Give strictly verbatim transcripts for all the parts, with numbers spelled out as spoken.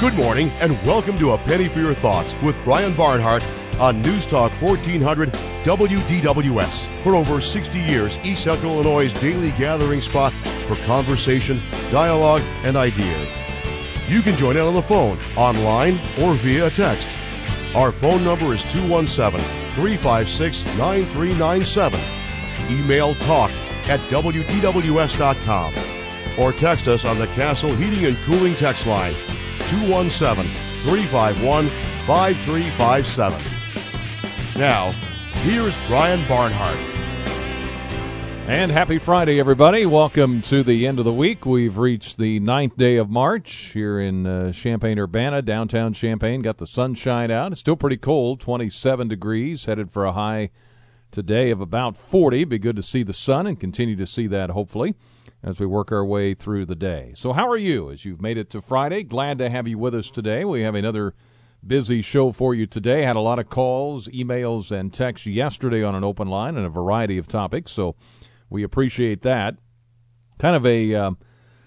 Good morning and welcome to A Penny for Your Thoughts with Brian Barnhart on News Talk fourteen hundred W D W S. For over sixty years, East Central Illinois' daily gathering spot for conversation, dialogue, and ideas. You can join in on the phone, online, or via text. Our phone number is two one seven, three five six, nine three nine seven. Email talk at W D W S dot com. Or text us on the Castle Heating and Cooling text line, two one seven, three five one, five three five seven. Now, here's Brian Barnhart. And happy Friday, everybody. Welcome to the end of the week. We've reached the ninth day of March here in uh, Champaign-Urbana, downtown Champaign. Got the sunshine out. It's still pretty cold, twenty-seven degrees, headed for a high today of about forty. Be good to see the sun and continue to see that, hopefully, as we work our way through the day. So how are you as you've made it to Friday? Glad to have you with us today. We have another busy show for you today. Had a lot of calls, emails, and texts yesterday on an open line and a variety of topics, so we appreciate that. Kind of a uh,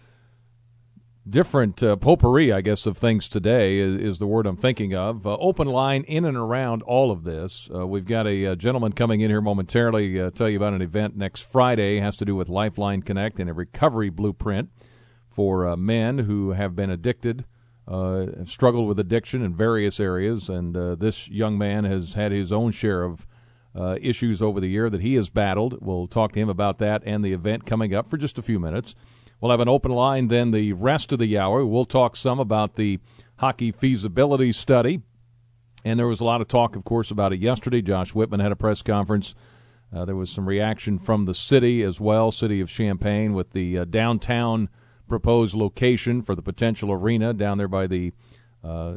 different uh, potpourri, I guess, of things today is, is the word I'm thinking of. Uh, open line in and around all of this. Uh, we've got a, a gentleman coming in here momentarily uh, tell you about an event next Friday. It has to do with Lifeline Connect and a recovery blueprint for uh, men who have been addicted, uh, have struggled with addiction in various areas, and uh, this young man has had his own share of uh, issues over the year that he has battled. We'll talk to him about that and the event coming up for just a few minutes. We'll have an open line then the rest of the hour. We'll talk some about the hockey feasibility study. And there was a lot of talk, of course, about it yesterday. Josh Whitman had a press conference. Uh, there was some reaction from the city as well, city of Champaign, with the uh, downtown proposed location for the potential arena down there by the uh,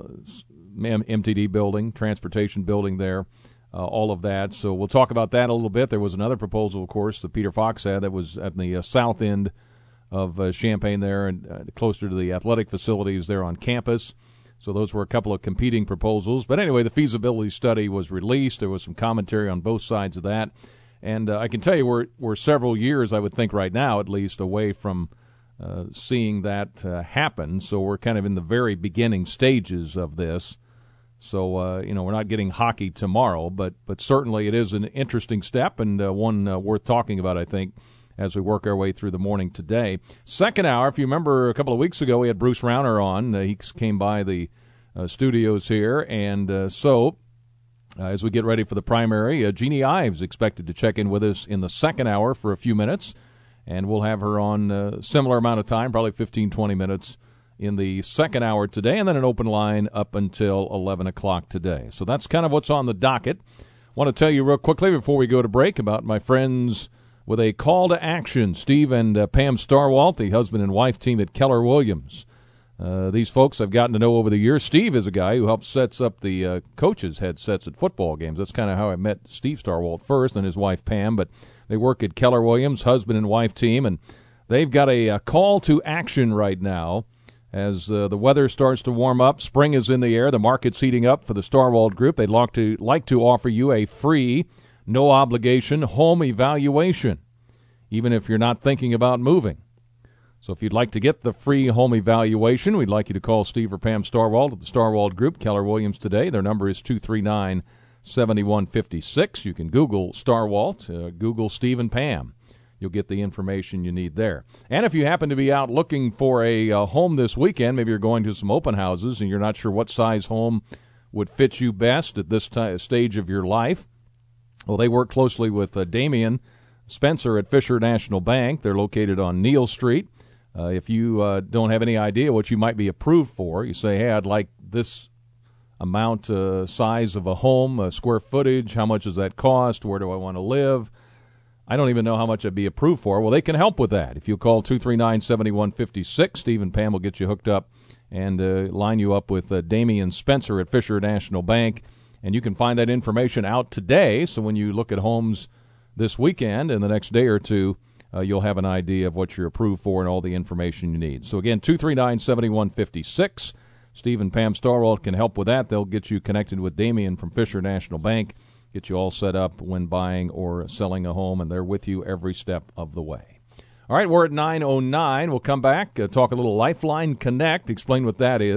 uh, M T D building, transportation building there, uh, all of that. So we'll talk about that a little bit. There was another proposal, of course, that Peter Fox had that was at the uh, south end of uh, Champaign there and uh, closer to the athletic facilities there on campus. So those were a couple of competing proposals. But anyway, the feasibility study was released. There was some commentary on both sides of that. And uh, I can tell you we're, we're several years, I would think right now at least, away from uh, seeing that uh, happen. So we're kind of in the very beginning stages of this. So, uh, you know, we're not getting hockey tomorrow, but, but certainly it is an interesting step and uh, one uh, worth talking about, I think, as we work our way through the morning today. Second hour, if you remember a couple of weeks ago, we had Bruce Rauner on. Uh, he came by the uh, studios here. And uh, so uh, as we get ready for the primary, uh, Jeannie Ives expected to check in with us in the second hour for a few minutes. And we'll have her on a similar amount of time, probably fifteen, twenty minutes in the second hour today. And then an open line up until eleven o'clock today. So that's kind of what's on the docket. I want to tell you real quickly before we go to break about my friends with a call to action. Steve and uh, Pam Starwalt, the husband and wife team at Keller Williams. Uh, these folks I've gotten to know over the years. Steve is a guy who helps sets up the uh, coaches' headsets at football games. That's kind of how I met Steve Starwalt first and his wife Pam. But they work at Keller Williams, husband and wife team, and they've got a, a call to action right now as uh, the weather starts to warm up. Spring is in the air. The market's heating up for the Starwalt Group. They'd like to, like to offer you a free, no-obligation home evaluation, even if you're not thinking about moving. So if you'd like to get the free home evaluation, we'd like you to call Steve or Pam Starwalt at the Starwalt Group, Keller Williams today. Their number is two three nine, seven one five six. You can Google Starwalt, uh, Google Steve and Pam. You'll get the information you need there. And if you happen to be out looking for a uh, home this weekend, maybe you're going to some open houses and you're not sure what size home would fit you best at this t- stage of your life, well, they work closely with uh, Damian Spencer at Fisher National Bank. They're located on Neal Street. Uh, if you uh, don't have any idea what you might be approved for, you say, hey, I'd like this amount, uh, size of a home, uh, square footage, how much does that cost, where do I want to live? I don't even know how much I'd be approved for. Well, they can help with that. If you call two three nine, seven one five six, Steve and Pam will get you hooked up and uh, line you up with uh, Damian Spencer at Fisher National Bank. And you can find that information out today, so when you look at homes this weekend and the next day or two, uh, you'll have an idea of what you're approved for and all the information you need. So, again, two three nine, seven one five six. Steve and Pam Starwalt can help with that. They'll get you connected with Damian from Fisher National Bank, get you all set up when buying or selling a home, and they're with you every step of the way. All right, we're at nine oh nine. We'll come back, uh, talk a little Lifeline Connect, explain what that is.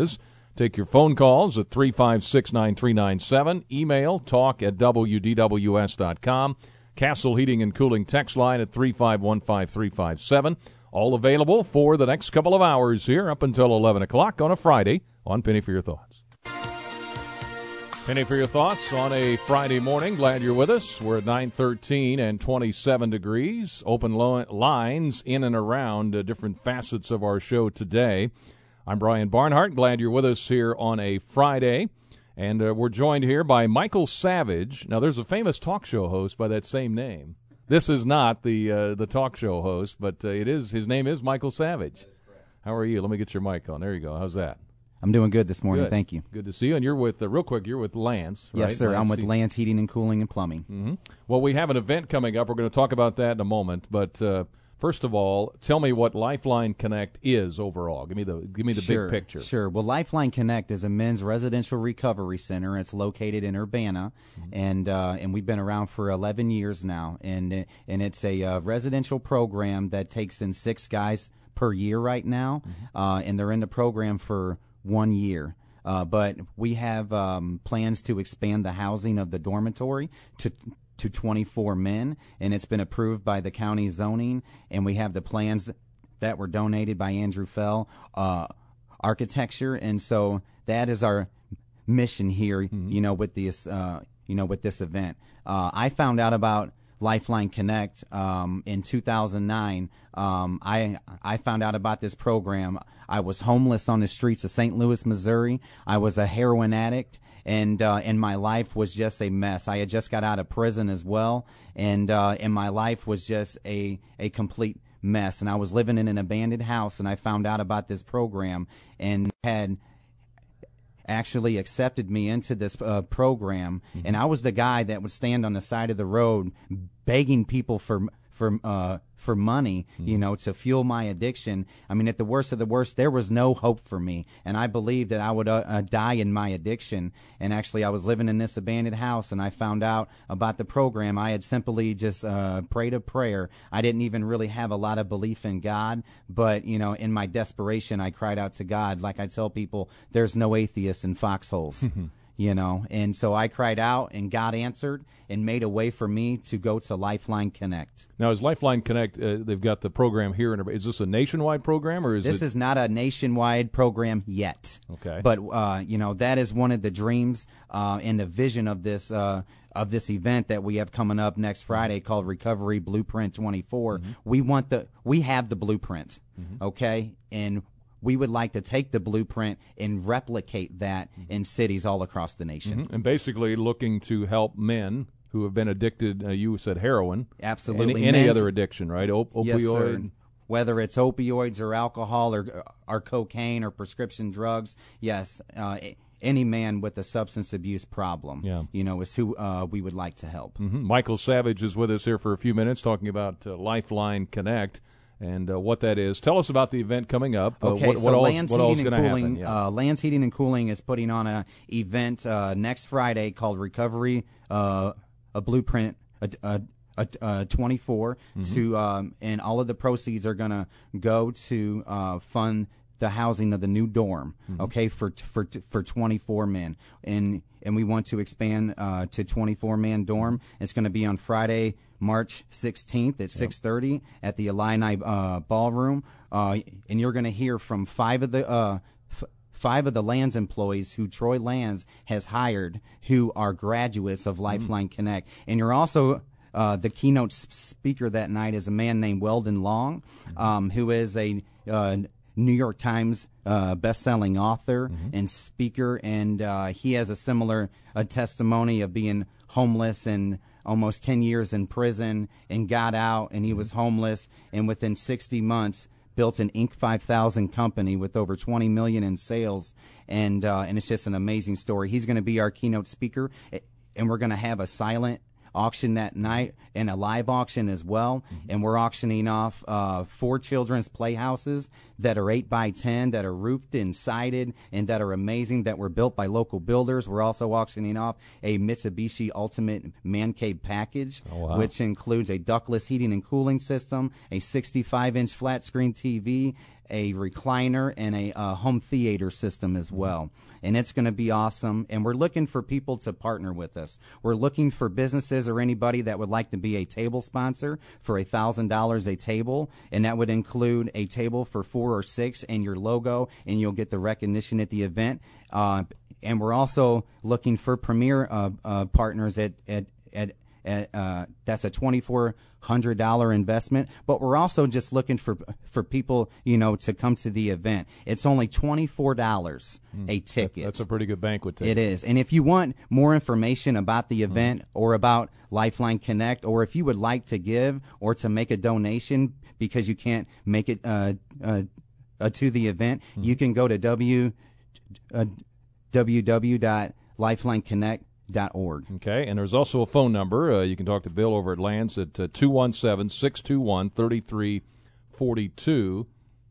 Take your phone calls at three five six, nine three nine seven. Email talk at W D W S dot com. Castle Heating and Cooling text line at three five one five, three five seven. All available for the next couple of hours here up until eleven o'clock on a Friday on Penny for Your Thoughts. Penny for Your Thoughts on a Friday morning. Glad you're with us. We're at nine thirteen and twenty-seven degrees. Open lo- lines in and around uh, different facets of our show today. I'm Brian Barnhart. Glad you're with us here on a Friday. And uh, we're joined here by Michael Savage. Now, there's a famous talk show host by that same name. This is not the uh, the talk show host, but uh, it is. His name is Michael Savage. That is correct. How are you? Let me get your mic on. There you go. How's that? I'm doing good this morning. Good. Thank you. Good to see you. And you're with, uh, real quick, you're with Lance, right? Yes, sir. Lance I'm with Heating. Lance Heating and Cooling and Plumbing. Mm-hmm. Well, we have an event coming up. We're going to talk about that in a moment. But uh, first of all, tell me what Lifeline Connect is overall. Give me the give me the Sure, big picture. Sure. Well, Lifeline Connect is a men's residential recovery center. It's located in Urbana, mm-hmm. and uh, and we've been around for eleven years now. And and it's a uh, residential program that takes in six guys per year right now, mm-hmm. uh, and they're in the program for one year. Uh, but we have um, plans to expand the housing of the dormitory to to twenty-four men, and it's been approved by the county zoning, and we have the plans that were donated by Andrew Fell uh, Architecture, and so that is our mission here, mm-hmm. you know, with this, uh, you know, with this event. Uh, I found out about Lifeline Connect um, in two thousand nine. Um, I I found out about this program. I was homeless on the streets of Saint Louis, Missouri. I was a heroin addict, and uh, and my life was just a mess. I had just got out of prison as well, and uh, and my life was just a a complete mess. And I was living in an abandoned house, and I found out about this program and had actually accepted me into this uh, program, mm-hmm. and I was the guy that would stand on the side of the road begging people for for uh, for money, mm-hmm. you know, to fuel my addiction. I mean, at the worst of the worst, there was no hope for me, and I believed that I would uh, uh, die in my addiction. And actually, I was living in this abandoned house, and I found out about the program. I had simply just uh, prayed a prayer. I didn't even really have a lot of belief in God, but, you know, in my desperation, I cried out to God. Like I tell people, there's no atheists in foxholes. You know, and so I cried out, and God answered and made a way for me to go to Lifeline Connect. Now, is Lifeline Connect, uh, they've got the program here. In, is this a nationwide program? Or is This it... is not a nationwide program yet. Okay. But, uh, you know, that is one of the dreams uh, and the vision of this uh, of this event that we have coming up next Friday called Recovery Blueprint twenty-four. Mm-hmm. We want the, we have the blueprint, mm-hmm. okay? And we would like to take the blueprint and replicate that in cities all across the nation. Mm-hmm. And basically looking to help men who have been addicted, uh, you said heroin. Absolutely. Any, any other addiction, right? Op- opioid. Yes, sir. Whether it's opioids or alcohol or, or cocaine or prescription drugs, yes, uh, any man with a substance abuse problem, yeah. you know, is who uh, we would like to help. Mm-hmm. Michael Savage is with us here for a few minutes talking about uh, Lifeline Connect. And uh, what that is. Tell us about the event coming up. Okay, uh, what, so what Lands all's, what Heating and Cooling, yeah. uh, Lands Heating and Cooling is putting on an event uh, next Friday called Recovery, uh, a Blueprint, a, a, a, a twenty-four, mm-hmm. to um, and all of the proceeds are going to go to uh, fund the housing of the new dorm. Mm-hmm. Okay, for for for twenty-four men, and and we want to expand uh, to twenty-four man dorm. It's going to be on Friday, March sixteenth at six thirty yep. at the Illini uh, Ballroom, uh, and you're going to hear from five of the uh, f- five of the Lands employees who Troy Lands has hired, who are graduates of Lifeline mm. Connect, and you're also uh, the keynote speaker that night is a man named Weldon Long, mm-hmm. um, who is a uh, New York Times uh, best-selling author mm-hmm. and speaker, and uh, he has a similar uh, testimony of being homeless and almost ten years in prison and got out, and he was homeless, and within sixty months built an Inc five thousand company with over twenty million dollars in sales, and uh, and it's just an amazing story. He's going to be our keynote speaker, and we're going to have a silent auction that night and a live auction as well, mm-hmm. and we're auctioning off uh, four children's playhouses that are eight by ten, that are roofed and sided, and that are amazing, that were built by local builders. We're also auctioning off a Mitsubishi Ultimate Man Cave package, oh, wow. which includes a ductless heating and cooling system, a sixty-five inch flat screen T V, a recliner, and a uh, home theater system as well. And it's going to be awesome. And we're looking for people to partner with us. We're looking for businesses or anybody that would like to be a table sponsor for one thousand dollars a table. And that would include a table for four or six and your logo, and you'll get the recognition at the event. Uh, and we're also looking for premier uh, uh, partners at, at, at At, uh, that's a twenty-four hundred dollars investment, but we're also just looking for for people, you know, to come to the event. It's only twenty-four dollars mm, a ticket. That's, that's a pretty good banquet ticket. It is. And if you want more information about the event mm. or about Lifeline Connect, or if you would like to give or to make a donation because you can't make it uh, uh, uh, to the event, mm. you can go to w, uh, w w w dot lifeline connect dot org. Okay, and there's also a phone number. Uh, you can talk to Bill over at Lands at uh, two one seven, six two one, three three four two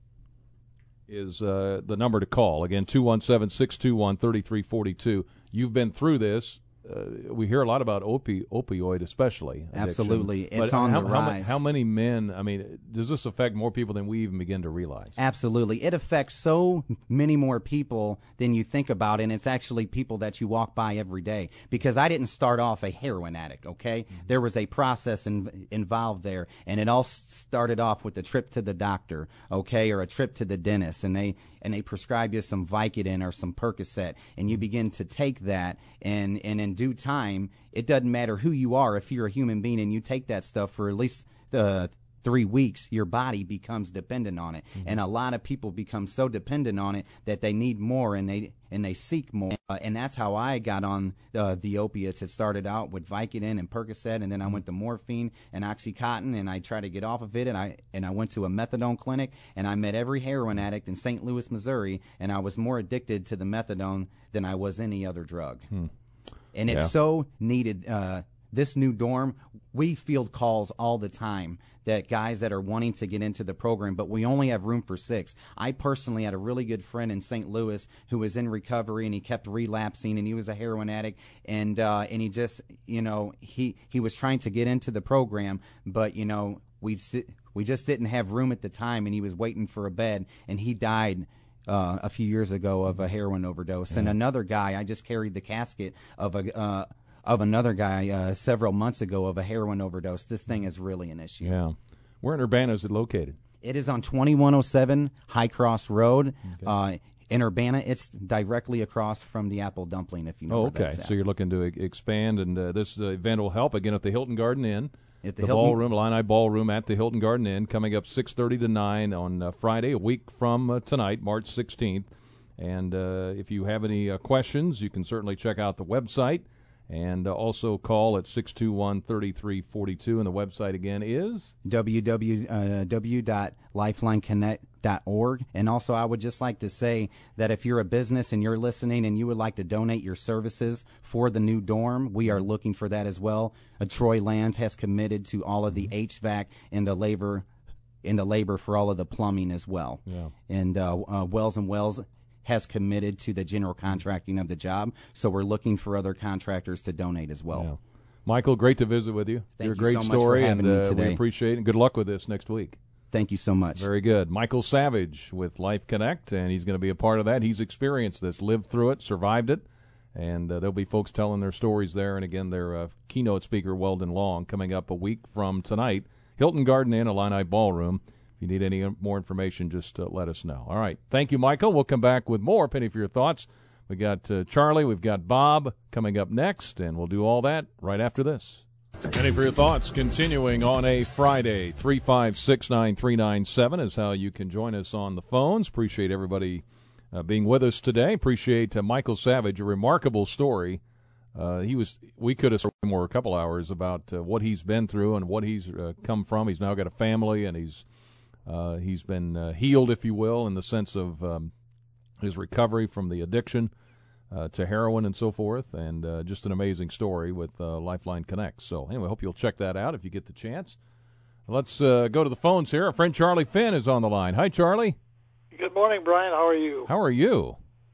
is uh, the number to call. Again, two one seven, six two one, three three four two. You've been through this. Uh, we hear a lot about opi- opioid, especially. Addiction. Absolutely. It's but on how, the how, rise. How many men, I mean, does this affect more people than we even begin to realize? Absolutely. It affects so many more people than you think about, and it's actually people that you walk by every day. Because I didn't start off a heroin addict, okay? Mm-hmm. There was a process in, involved there, and it all started off with a trip to the doctor, okay, or a trip to the dentist, and they and they prescribe you some Vicodin or some Percocet, and you begin to take that, and, and in due time, it doesn't matter who you are. If you're a human being and you take that stuff for at least the three weeks, your body becomes dependent on it. Mm-hmm. And a lot of people become so dependent on it that they need more, and they and they seek more. Uh, and that's how I got on uh, the opiates. It started out with Vicodin and Percocet, and then I went to morphine and Oxycontin, and I tried to get off of it, and I and I went to a methadone clinic, and I met every heroin addict in Saint Louis, Missouri, and I was more addicted to the methadone than I was any other drug. Hmm. And it's yeah. so needed. Uh, this new dorm, we field calls all the time that guys that are wanting to get into the program, but we only have room for six. I personally had a really good friend in Saint Louis who was in recovery, and he kept relapsing, and he was a heroin addict, and uh, and he just, you know, he, he was trying to get into the program, but, you know, we we just didn't have room at the time, and he was waiting for a bed, and he died Uh, a few years ago of a heroin overdose. Yeah. And another guy, I just carried the casket of a uh, of another guy uh, several months ago of a heroin overdose. This thing is really an issue. Yeah. Where in Urbana is it located? It is on twenty-one oh seven High Cross Road. Okay. Uh, in Urbana, it's directly across from the Apple Dumpling, if you know oh, where okay. that's at. So you're looking to expand, and uh, this uh, event will help, again, at the Hilton Garden Inn. At the, the Hilton, ballroom, Illini Ballroom at the Hilton Garden Inn, coming up six thirty to nine on uh, Friday, a week from uh, tonight, March sixteenth. And uh, if you have any uh, questions, you can certainly check out the website, and uh, also call at six two one, three three four two. And the website again is w w w dot lifeline connect dot org. And also, I would just like to say that if you're a business and you're listening and you would like to donate your services for the new dorm, we are looking for that as well. Uh, Troy Lands has committed to all of the H V A C and the labor, in the labor for all of the plumbing as well. Yeah. And uh, uh, Wells and Wells has committed to the general contracting of the job, so we're looking for other contractors to donate as well. Yeah. Michael, great to visit with you. Thank You're a you great so much story, for having and me uh, today. we appreciate it, and good luck with this next week. Thank you so much. Very good. Michael Savage with Life Connect, and he's going to be a part of that. He's experienced this, lived through it, survived it, and uh, there'll be folks telling their stories there. And again, their uh, keynote speaker, Weldon Long, coming up a week from tonight, Hilton Garden Inn, Illini Ballroom. If you need any more information, just uh, let us know. All right. Thank you, Michael. We'll come back with more Penny for Your Thoughts. We got uh, Charlie, we've got Bob coming up next, and we'll do all that right after this. Penny for Your Thoughts continuing on a Friday. three five six, nine three nine seven is how you can join us on the phones. Appreciate everybody uh, being with us today. Appreciate uh, Michael Savage, a remarkable story. Uh, he was. We could have spoken more a couple hours about uh, what he's been through and what he's uh, come from. He's now got a family, and he's Uh, he's been uh, healed, if you will, in the sense of um, his recovery from the addiction uh, to heroin and so forth, and uh, just an amazing story with uh, Lifeline Connect. So anyway, hope you'll check that out if you get the chance. Let's uh, go to the phones here. Our friend Charlie Finn is on the line. Hi, Charlie. Good morning, Brian. How are you? How are you?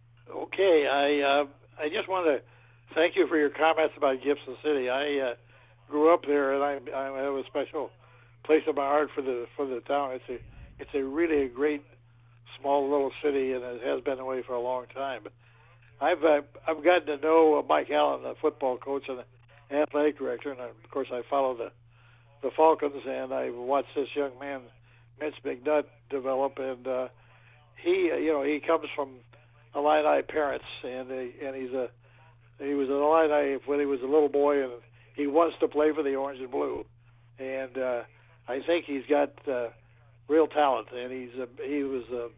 Okay. I uh, I just want to thank you for your comments about Gibson City. I uh, grew up there, and I, I have a special place in my heart for the for the town. It's a it's a really a great small little city, and it has been that way for a long time. But I've uh, I've gotten to know uh, Mike Allen, the football coach and the athletic director, and of course I follow the the Falcons, and I watched this young man, Mitch McNutt, develop, and uh, he uh, you know he comes from Illini parents, and uh, and he's a he was an Illini when he was a little boy, and he wants to play for the Orange and Blue, and uh, I think he's got uh, real talent, and he's uh, he was uh,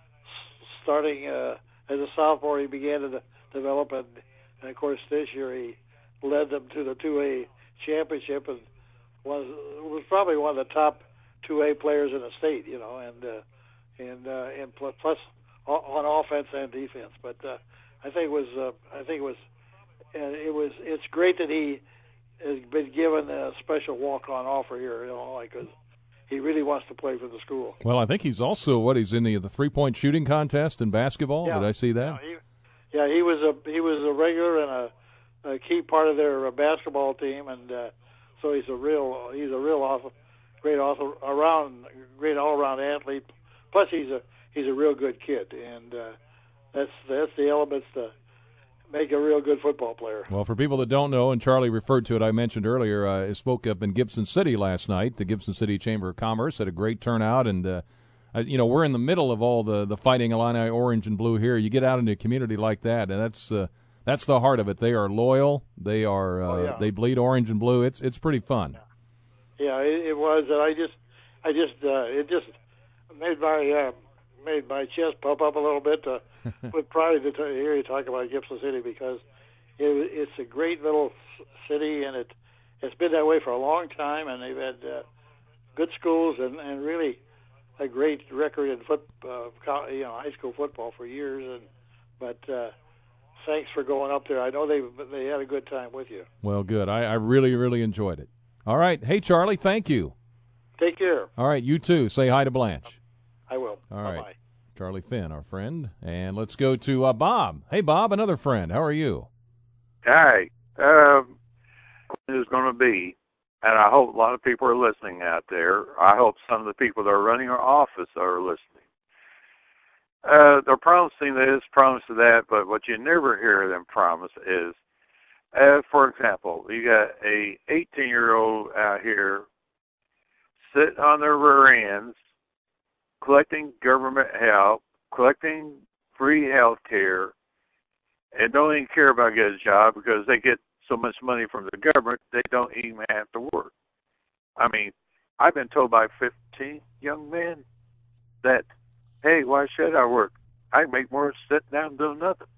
starting uh, as a sophomore. He began to de- develop, and, and of course this year he led them to the two A championship, and was was probably one of the top two A players in the state, you know, and uh, and uh, and plus, plus on offense and defense. But uh, I think it was uh, I think it was uh, it was it's great that he has been given a special walk-on offer here, you know, like 'cause he really wants to play for the school. Well, I think he's also what he's in the the three-point shooting contest in basketball. Yeah. Did I see that? Yeah, he, yeah, he was a he was a regular and a, a key part of their uh, basketball team, and uh, so he's a real he's a real awful, great author around great all-around athlete. Plus, he's a he's a real good kid, and uh, that's that's the elements to make a real good football player. Well, for people that don't know, and Charlie referred to it, I mentioned earlier, uh, I spoke up in Gibson City last night. The Gibson City Chamber of Commerce had a great turnout, and uh, you know, we're in the middle of all the, the Fighting Illini Orange and Blue here. You get out into a community like that, and that's uh, that's the heart of it. They are loyal. They are uh, oh, yeah. they bleed orange and blue. It's it's pretty fun. Yeah, it, it was, and I just I just uh, it just made my uh, made my chest pump up a little bit uh, with pride to t- hear you talk about Gibson City, because it, it's a great little city, and it it's been that way for a long time, and they've had uh, good schools and, and really a great record in foot uh, you know high school football for years. And but uh, thanks for going up there. I know they they had a good time with you. Well, good. I, I really really enjoyed it. All right, hey Charlie, thank you. Take care. All right, you too. Say hi to Blanche. I will. All right. Bye-bye. Charlie Finn, our friend. And let's go to uh, Bob. Hey, Bob, another friend. How are you? Hi. Um, is going to be, and I hope a lot of people are listening out there. I hope some of the people that are running our office are listening. Uh, they're promising this, promising that, but what you never hear them promise is, uh, for example, you got a eighteen-year-old out here sitting on their rear ends, collecting government help, collecting free health care, and don't even care about getting a job because they get so much money from the government they don't even have to work. I mean, I've been told by fifteen young men that, hey, why should I work? I make more sitting down doing nothing.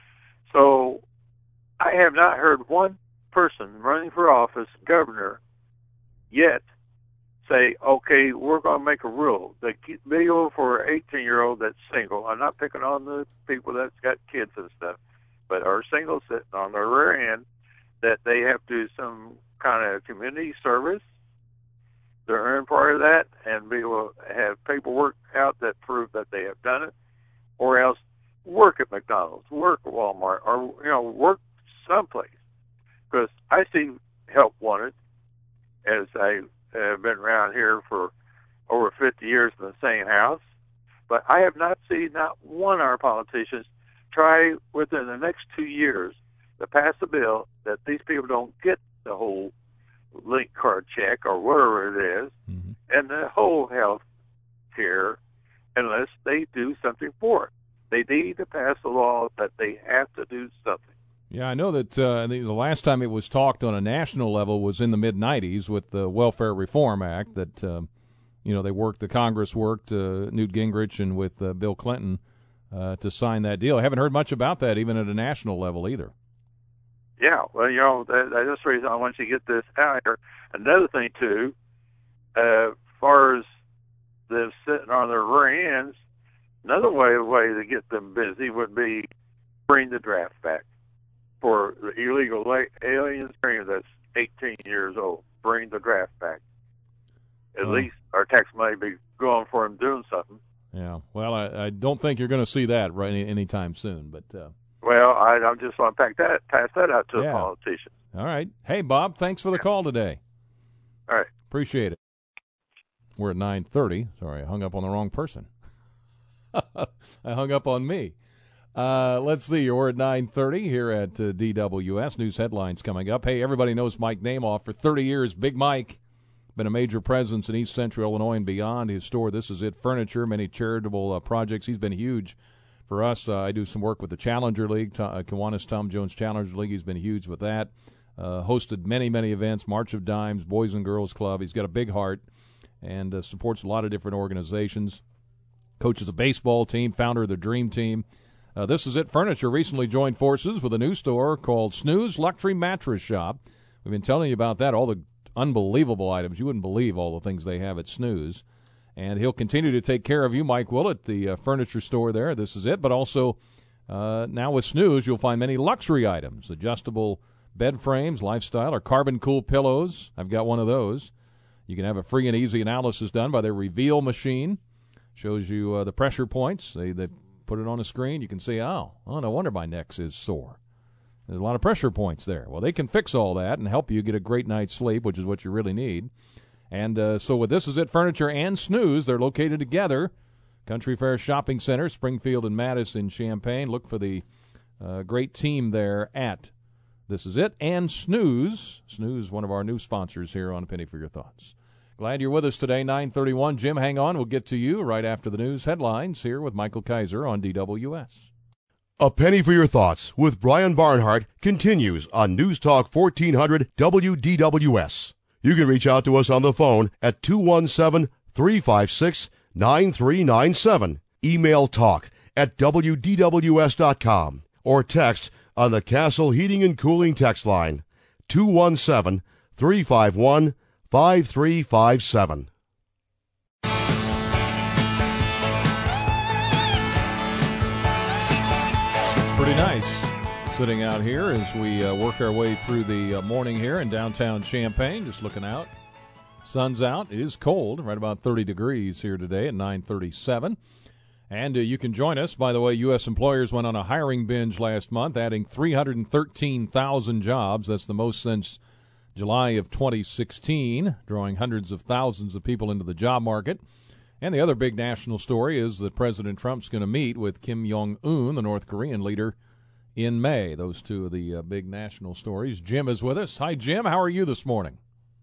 So I have not heard one person running for office, governor, yet say, okay, we're going to make a rule. The video for an eighteen-year-old that's single, I'm not picking on the people that's got kids and stuff, but are single sitting on their rear end, that they have to do some kind of community service. They earn part of that and be able to have paperwork out that prove that they have done it, or else work at McDonald's, work at Walmart, or, you know, work someplace. Because I see help wanted, as I have been around here for over fifty years in the same house, but I have not seen not one of our politicians try within the next two years to pass a bill that these people don't get the whole link card check or whatever it is, mm-hmm. and the whole health care unless they do something for it. They need to pass a law that they have to do something. Yeah, I know that uh, the last time it was talked on a national level was in the mid nineties with the Welfare Reform Act that, um, you know, they worked, the Congress worked, uh, Newt Gingrich and with uh, Bill Clinton uh, to sign that deal. I haven't heard much about that even at a national level either. Yeah, well, you know, that, that's the reason I want you to get this out here. Another thing, too, uh, as far as them sitting on their rear ends, another way, way to get them busy would be bring the draft back. For the illegal aliens that's eighteen years old, bring the draft back. At oh. least our tax money be going for them doing something. Yeah, well, I, I don't think you're going to see that right any, anytime soon. But uh, well, I, I'm just going to pack that, pass that out to yeah. the politicians. All right. Hey, Bob, thanks for the call today. All right. Appreciate it. We're at nine thirty. Sorry, I hung up on the wrong person. I hung up on me. Uh, let's see. We're at nine thirty here at uh, D W S. News headlines coming up. Hey, everybody knows Mike Namoff. For thirty years, Big Mike, been a major presence in East Central Illinois and beyond. His store, This Is It Furniture, many charitable uh, projects. He's been huge for us. Uh, I do some work with the Challenger League, Tom, uh, Kiwanis Tom Jones Challenger League. He's been huge with that. Uh, hosted many, many events, March of Dimes, Boys and Girls Club. He's got a big heart and uh, supports a lot of different organizations. Coaches a baseball team, founder of the Dream Team. Uh, This Is It Furniture recently joined forces with a new store called Snooze Luxury Mattress Shop. We've been telling you about that, all the unbelievable items. You wouldn't believe all the things they have at Snooze. And he'll continue to take care of you, Mike Willett, the uh, furniture store there. This is it. But also uh, now with Snooze, you'll find many luxury items, adjustable bed frames, lifestyle, or carbon-cool pillows. I've got one of those. You can have a free and easy analysis done by their Reveal machine. Shows you uh, the pressure points. They, they put it on a screen. You can see, oh, oh, no wonder my neck is sore. There's a lot of pressure points there. Well, they can fix all that and help you get a great night's sleep, which is what you really need. And uh, so with This Is It Furniture and Snooze, they're located together. Country Fair Shopping Center, Springfield and Madison, Champaign. Look for the uh, great team there at This Is It and Snooze. Snooze, one of our new sponsors here on A Penny for Your Thoughts. Glad you're with us today, nine thirty-one. Jim, hang on. We'll get to you right after the news headlines here with Michael Kaiser on D W S. A Penny for Your Thoughts with Brian Barnhart continues on News Talk fourteen hundred W D W S. You can reach out to us on the phone at two one seven, three five six, nine three nine seven. Email talk at W D W S dot com or text on the Castle Heating and Cooling text line two one seven, three five one, five three five seven. It's pretty nice sitting out here as we uh, work our way through the uh, morning here in downtown Champaign. Just looking out. Sun's out. It is cold, right about thirty degrees here today at nine thirty-seven. And uh, you can join us. By the way, U S employers went on a hiring binge last month, adding three hundred thirteen thousand jobs. That's the most since July of twenty sixteen, drawing hundreds of thousands of people into the job market. And the other big national story is that President Trump's going to meet with Kim Jong-un, the North Korean leader, in May. Those two are the uh, big national stories. Jim is with us. Hi, Jim. How are you this morning?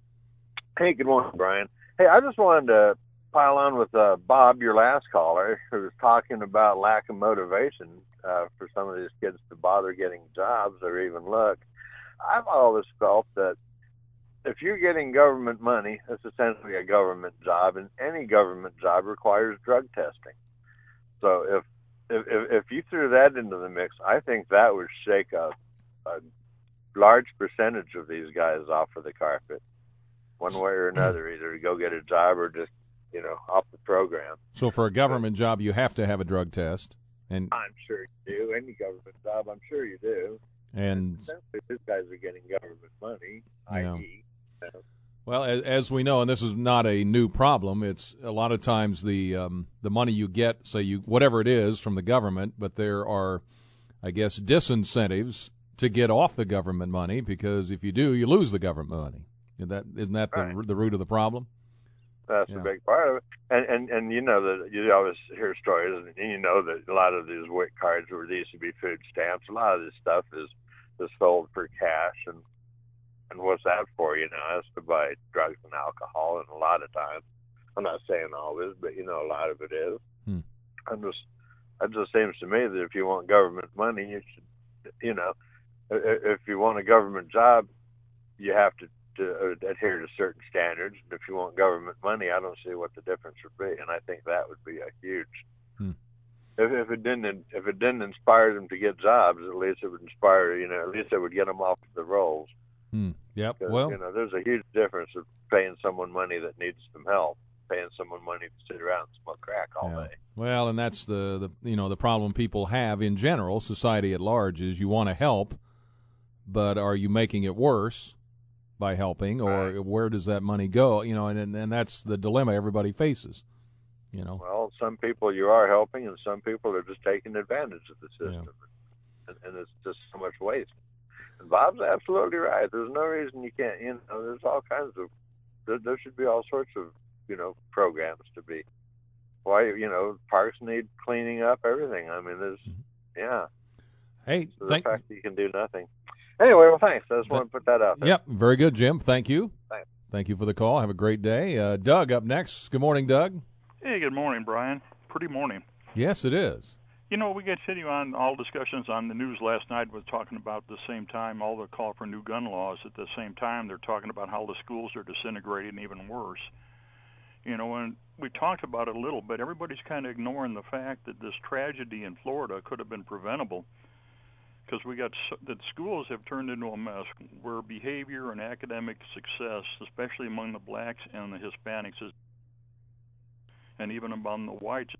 Hey, good morning, Brian. Hey, I just wanted to pile on with uh, Bob, your last caller, who was talking about lack of motivation uh, for some of these kids to bother getting jobs or even look. I've always felt that if you're getting government money, it's essentially a government job, and any government job requires drug testing. So if if, if you threw that into the mix, I think that would shake a, a large percentage of these guys off of the carpet, one way or another, either to go get a job or just, you know, off the program. So for a government job, you have to have a drug test. And I'm sure you do. Any government job, I'm sure you do. And essentially, these guys are getting government money, yeah. that is, you know. Well, as, as we know, and this is not a new problem, it's a lot of times the um, the money you get, say you whatever it is from the government, but there are, I guess, disincentives to get off the government money, because if you do, you lose the government money. Isn't that, isn't that the, right. the root of the problem? That's yeah. a big part of it. And, and and you know that you always hear stories, and you know that a lot of these WIC cards, where these used to be food stamps, a lot of this stuff is is sold for cash. And and what's that for? You know, that's to buy drugs and alcohol. And a lot of times, I'm not saying always, but you know, a lot of it is. Hmm. I'm just, it just seems to me that if you want government money, you should, you know, if you want a government job, you have to. to adhere to certain standards. And if you want government money, I don't see what the difference would be. And I think that would be a huge. Hmm. If, if it didn't, if it didn't inspire them to get jobs, at least it would inspire. You know, at least it would get them off the rolls. Hmm. Yep. Well, well, you know, there's a huge difference of paying someone money that needs some help, paying someone money to sit around and smoke crack all yeah. day. Well, and that's the, the you know the problem people have in general, society at large, is you want to help, but are you making it worse by helping, or right. where does that money go? You know, and and that's the dilemma everybody faces. You know. Well, some people you are helping, and some people are just taking advantage of the system, yeah. and, and it's just so much waste. And Bob's absolutely right. There's no reason you can't. You know, there's all kinds of. There, there should be all sorts of, you know, programs to be why, you know, parks need cleaning up, everything. I mean, there's, yeah. Hey, so thank the fact that you can do nothing. Anyway, well, thanks. I just want to put that out there. Yep, very good, Jim. Thank you. Thanks. Thank you for the call. Have a great day. Uh, Doug up next. Good morning, Doug. Hey, good morning, Brian. Pretty morning. Yes, it is. You know, we get sitting on all discussions on the news last night was talking about the same time, all the call for new gun laws. At the same time, they're talking about how the schools are disintegrating even worse. You know, and we talked about it a little, but everybody's kind of ignoring the fact that this tragedy in Florida could have been preventable. Because we got that schools have turned into a mess where behavior and academic success, especially among the blacks and the Hispanics, is, and even among the whites,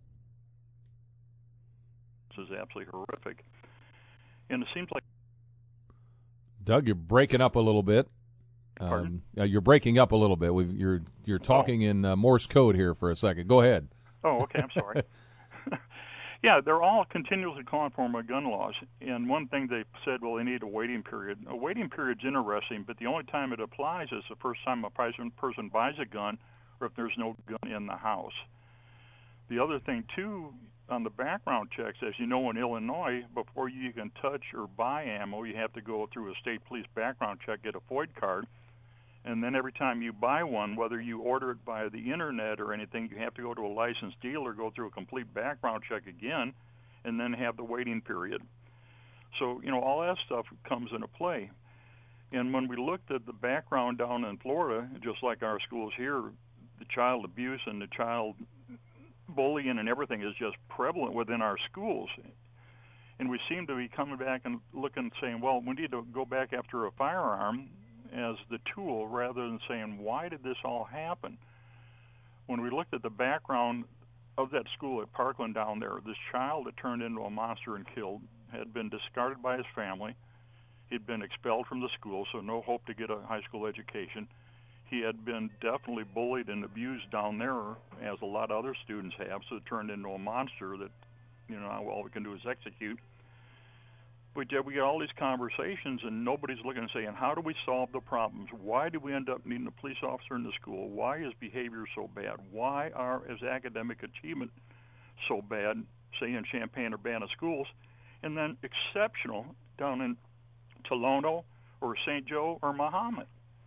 is absolutely horrific. And it seems like Doug, you're breaking up a little bit. Um, uh, you're breaking up a little bit. We've, you're you're talking oh. in uh, Morse code here for a second. Go ahead. Oh, okay. I'm sorry. Yeah, they're all continuously calling for more gun laws. And one thing they said, well, they need a waiting period. A waiting period's interesting, but the only time it applies is the first time a person person buys a gun or if there's no gun in the house. The other thing, too, on the background checks, as you know, in Illinois, before you can touch or buy ammo, you have to go through a state police background check, get a FOID card. And then every time you buy one, whether you order it via the internet or anything, you have to go to a licensed dealer, go through a complete background check again, and then have the waiting period. So, you know, all that stuff comes into play. And when we looked at the background down in Florida, just like our schools here, the child abuse and the child bullying and everything is just prevalent within our schools. And we seem to be coming back and looking and saying, well, we need to go back after a firearm as the tool rather than saying, why did this all happen? When we looked at the background of that school at Parkland down there, this child that turned into a monster and killed had been discarded by his family. He'd been expelled from the school, so no hope to get a high school education. He had been definitely bullied and abused down there, as a lot of other students have, so it turned into a monster that, you know, all we can do is execute. But yet we get all these conversations, and nobody's looking and saying, how do we solve the problems? Why do we end up needing a police officer in the school? Why is behavior so bad? Why are is academic achievement so bad, say in Champaign-Urbana schools, and then exceptional down in Tolono or Saint Joe or Mahomet?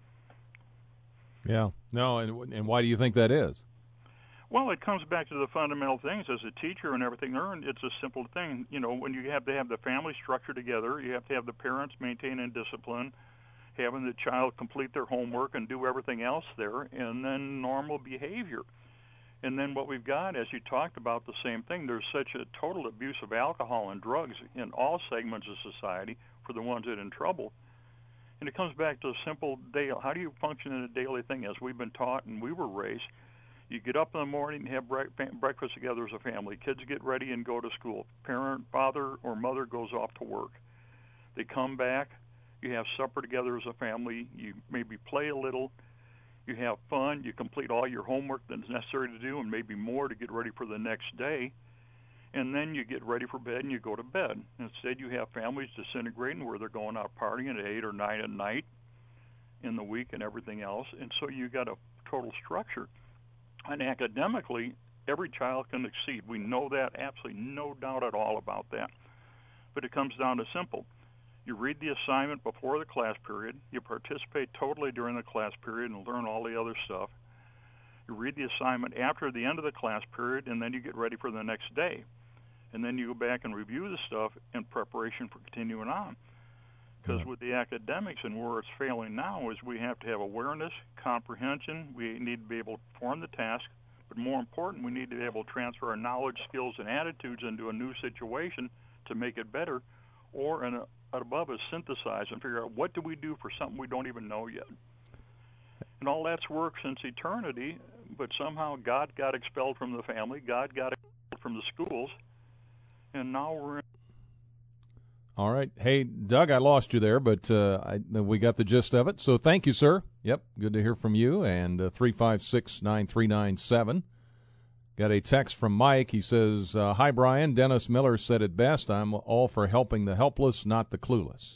Yeah. No, and and why do you think that is? Well, it comes back to the fundamental things. As a teacher and everything learned, it's a simple thing. You know, when you have to have the family structure together, you have to have the parents maintaining discipline, having the child complete their homework and do everything else there, and then normal behavior. And then what we've got, as you talked about, the same thing, there's such a total abuse of alcohol and drugs in all segments of society for the ones that are in trouble. And it comes back to a simple day. How do you function in a daily thing as we've been taught and we were raised? You get up in the morning and have breakfast together as a family. Kids get ready and go to school. Parent, father, or mother goes off to work. They come back. You have supper together as a family. You maybe play a little. You have fun. You complete all your homework that's necessary to do and maybe more to get ready for the next day. And then you get ready for bed and you go to bed. Instead, you have families disintegrating where they're going out partying at eight or nine at night in the week and everything else. And so you got a total structure. And academically, every child can exceed. We know that, absolutely no doubt at all about that. But it comes down to simple. You read the assignment before the class period. You participate totally during the class period and learn all the other stuff. You read the assignment after the end of the class period, and then you get ready for the next day. And then you go back and review the stuff in preparation for continuing on. Because with the academics and where it's failing now is we have to have awareness, comprehension. We need to be able to perform the task. But more important, we need to be able to transfer our knowledge, skills, and attitudes into a new situation to make it better. Or, and above us, synthesize and figure out what do we do for something we don't even know yet. And all that's worked since eternity, but somehow God got expelled from the family. God got expelled from the schools. And now we're in. All right. Hey, Doug, I lost you there, but uh, I, we got the gist of it. So thank you, sir. Yep, good to hear from you. And uh, three five six, nine three nine seven. Got a text from Mike. He says, uh, hi, Brian. Dennis Miller said it best. I'm all for helping the helpless, not the clueless.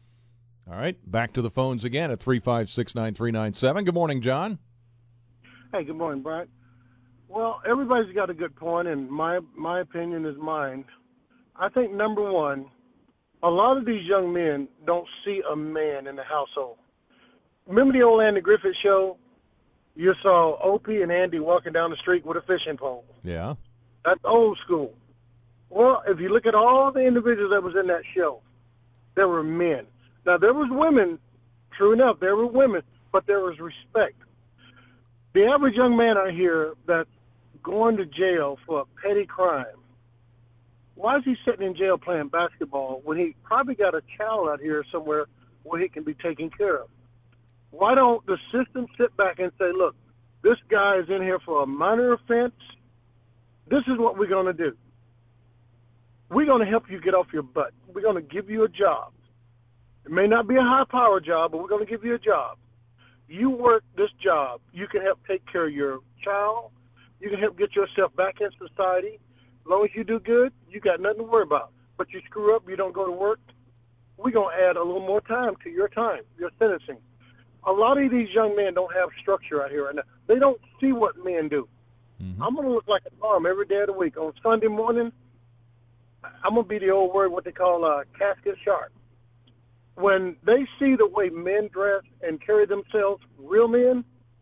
All right, back to the phones again at three five six, nine three nine seven. Good morning, John. Hey, good morning, Brian. Well, everybody's got a good point, and my my opinion is mine. I think, number one, a lot of these young men don't see a man in the household. Remember the old Andy Griffith show? You saw Opie and Andy walking down the street with a fishing pole. Yeah. That's old school. Well, if you look at all the individuals that was in that show, there were men. Now, there was women, true enough, there were women, but there was respect. The average young man out here that's going to jail for a petty crime, why is he sitting in jail playing basketball when he probably got a child out here somewhere where he can be taken care of? Why don't the system sit back and say, look, this guy is in here for a minor offense. This is what we're going to do. We're going to help you get off your butt. We're going to give you a job. It may not be a high-power job, but we're going to give you a job. You work this job. You can help take care of your child. You can help get yourself back in society. As long as you do good, you got nothing to worry about. But you screw up, you don't go to work, we're going to add a little more time to your time, your sentencing. A lot of these young men don't have structure out here right now. They don't see what men do. Mm-hmm. I'm going to look like a mom every day of the week. On Sunday morning, I'm going to be the old word, what they call a casket sharp. When they see the way men dress and carry themselves, real men,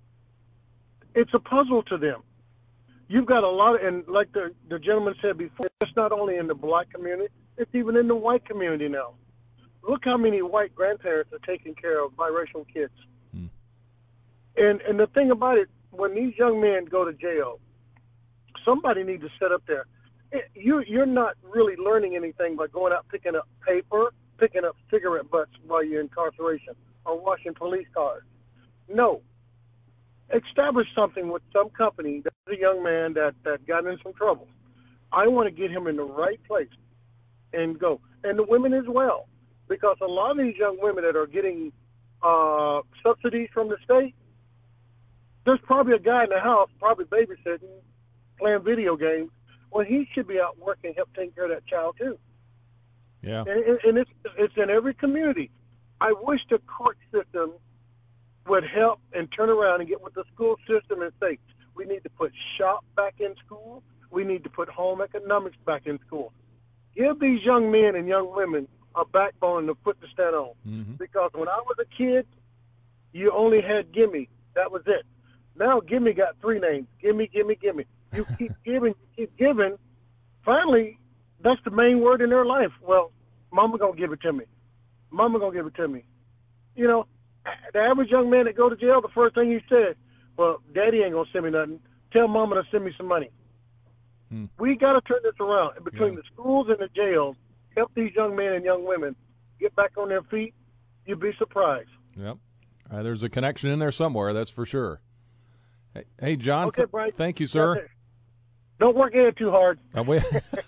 it's a puzzle to them. You've got a lot of, and like the, the gentleman said before, it's not only in the black community, it's even in the white community now. Look how many white grandparents are taking care of biracial kids. Hmm. And and the thing about it, when these young men go to jail, somebody needs to sit up there. It, you, you're not really learning anything by going out picking up paper, picking up cigarette butts while you're in incarceration, or washing police cars. No. Establish something with some company that's a young man that, that got in some trouble. I want to get him in the right place and go. And the women as well. Because a lot of these young women that are getting uh, subsidies from the state, there's probably a guy in the house, probably babysitting, playing video games, when he should be out working, help take care of that child too. Yeah. And, and it's it's in every community. I wish the court system would help and turn around and get with the school system and say, we need to put shop back in school. We need to put home economics back in school. Give these young men and young women a backbone to put to stand on. Mm-hmm. Because when I was a kid, you only had gimme. That was it. Now gimme got three names. Gimme, gimme, gimme. You keep giving, you keep giving. Finally, that's the main word in their life. Well, mama going to give it to me. Mama going to give it to me. You know, the average young man that go to jail, the first thing he said, well, daddy ain't going to send me nothing. Tell mama to send me some money. Hmm. We got to turn this around. Between yeah. the schools and the jails, help these young men and young women get back on their feet. You'd be surprised. Yep. Uh, there's a connection in there somewhere, that's for sure. Hey, hey John, okay, Brian. Th- thank you, sir. Don't work in it too hard. Uh, we,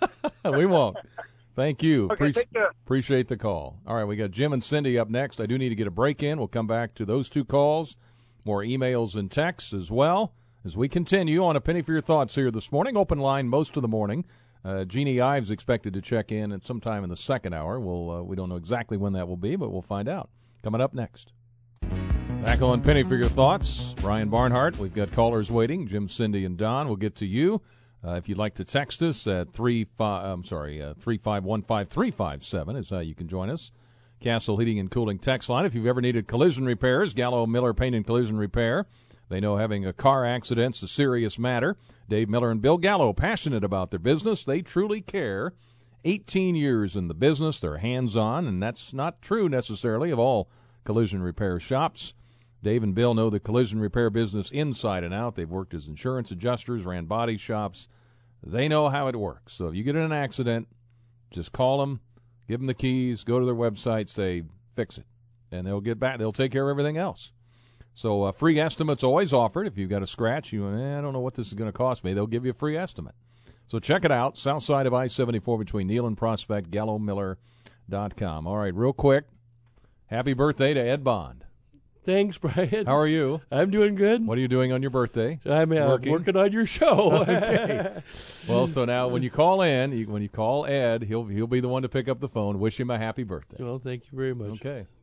we won't. Thank you. Okay, Appreci- take care. Appreciate the call. All right, we got Jim and Cindy up next. I do need to get a break in. We'll come back to those two calls, more emails and texts as well, as we continue on A Penny for Your Thoughts here this morning. Open line most of the morning. Uh, Jeannie Ives expected to check in at some time in the second hour. We'll, uh, we don't know exactly when that will be, but we'll find out. Coming up next. Back on Penny for Your Thoughts. Brian Barnhart. We've got callers waiting. Jim, Cindy, and Don. We'll get to you. Uh, if you'd like to text us at three five, I'm sorry, uh, three five one five three five seven is how you can join us. Castle Heating and Cooling text line. If you've ever needed collision repairs, Gallo Miller Paint and Collision Repair. They know having a car accident's a serious matter. Dave Miller and Bill Gallo, passionate about their business. They truly care. eighteen years in the business. They're hands-on, and that's not true necessarily of all collision repair shops. Dave and Bill know the collision repair business inside and out. They've worked as insurance adjusters, ran body shops. They know how it works. So if you get in an accident, just call them, give them the keys, go to their website, say, fix it. And they'll get back. They'll take care of everything else. So uh, free estimates always offered. If you've got a scratch, you eh, I don't know what this is going to cost me. They'll give you a free estimate. So check it out, south side of I seventy-four between Neal and Prospect, gallo miller dot com. All right, real quick, happy birthday to Ed Bond. Thanks, Brian. How are you? I'm doing good. What are you doing on your birthday? I'm uh, working? working on your show. Okay. Well, so now when you call in, you, when you call Ed, he'll he'll be the one to pick up the phone. Wish him a happy birthday. Well, thank you very much. Okay.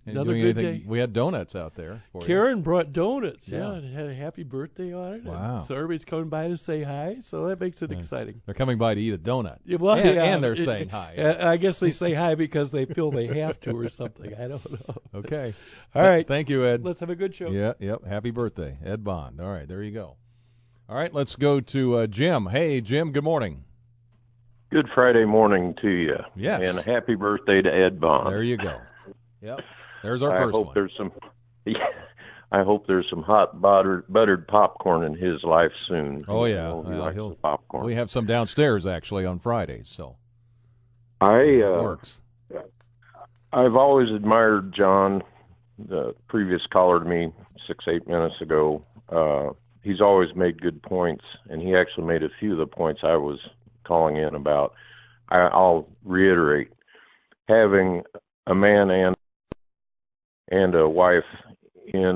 Another doing good anything? day. We had donuts out there. For Karen brought donuts. Yeah. Yeah. It had a happy birthday on it. Wow. So everybody's coming by to say hi. So that makes it Yeah. exciting. They're coming by to eat a donut. Yeah, well, and, yeah, and they're it- saying hi. uh, I guess they say hi because they feel they have to or something. I don't know. Okay. All right. Thank you, Ed. Let's have a good show. Yeah, yep. Happy birthday, Ed Bond. All right, there you go. All right, let's go to uh, Jim. Hey, Jim, good morning. Good Friday morning to you. Yes. And happy birthday to Ed Bond. There you go. Yep. There's our I first hope one. there's some I hope there's some hot buttered, buttered popcorn in his life soon. Oh, You yeah. know, he Well, likes he'll- the popcorn. We have some downstairs, actually, on Fridays, so I it uh, works. I've always admired John, the previous caller to me six, eight minutes ago. Uh, he's always made good points, and he actually made a few of the points I was calling in about. I, I'll reiterate, having a man and and a wife in.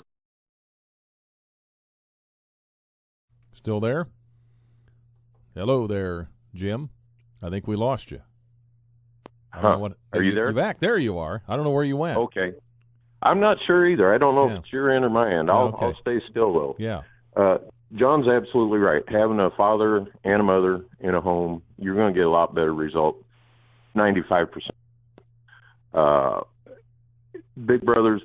Still there? Hello there, Jim. I think we lost you. I don't Huh. know what, Are you there? You're back. There you are. I don't know where you went. Okay. I'm not sure either. I don't know Yeah. if it's your end or my end. I'll, Okay. I'll stay still, though. Yeah. Uh, John's absolutely right. Having a father and a mother in a home, you're going to get a lot better result, ninety-five percent. Uh, big brothers.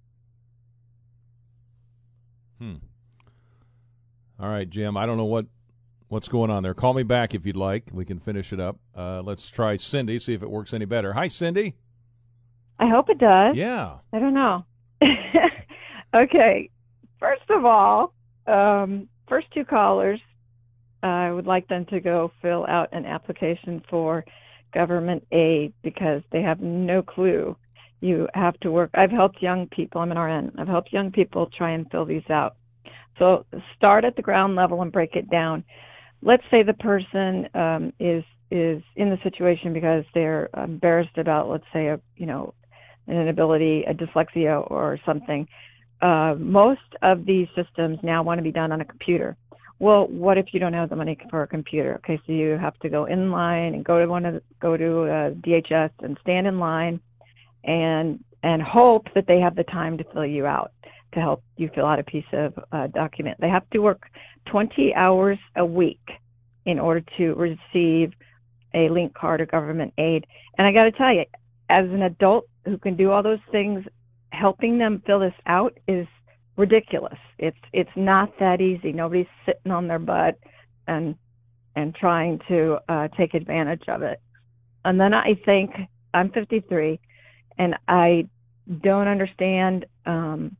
Hmm. All right, Jim. I don't know what what's going on there. Call me back if you'd like. We can finish it up. Uh, let's try Cindy, see if it works any better. Hi, Cindy. I hope it does. Yeah. I don't know. Okay. First of all, um, first two callers, I would like them to go fill out an application for government aid because they have no clue. You have to work. I've helped young people. I'm an R N. I've helped young people try and fill these out. So start at the ground level and break it down. Let's say the person um, is is in the situation because they're embarrassed about, let's say, a you know, an inability, a dyslexia or something. Uh, most of these systems now want to be done on a computer. Well, what if you don't have the money for a computer? Okay, so you have to go in line and go to one of the, go to uh, D H S and stand in line, and and hope that they have the time to fill you out, to help you fill out a piece of uh, document. They have to work twenty hours a week in order to receive a link card or government aid. And I got to tell you, as an adult who can do all those things, helping them fill this out is ridiculous. It's it's not that easy. Nobody's sitting on their butt and and trying to uh, take advantage of it. And then I think, I'm fifty-three, and I don't understand. Um,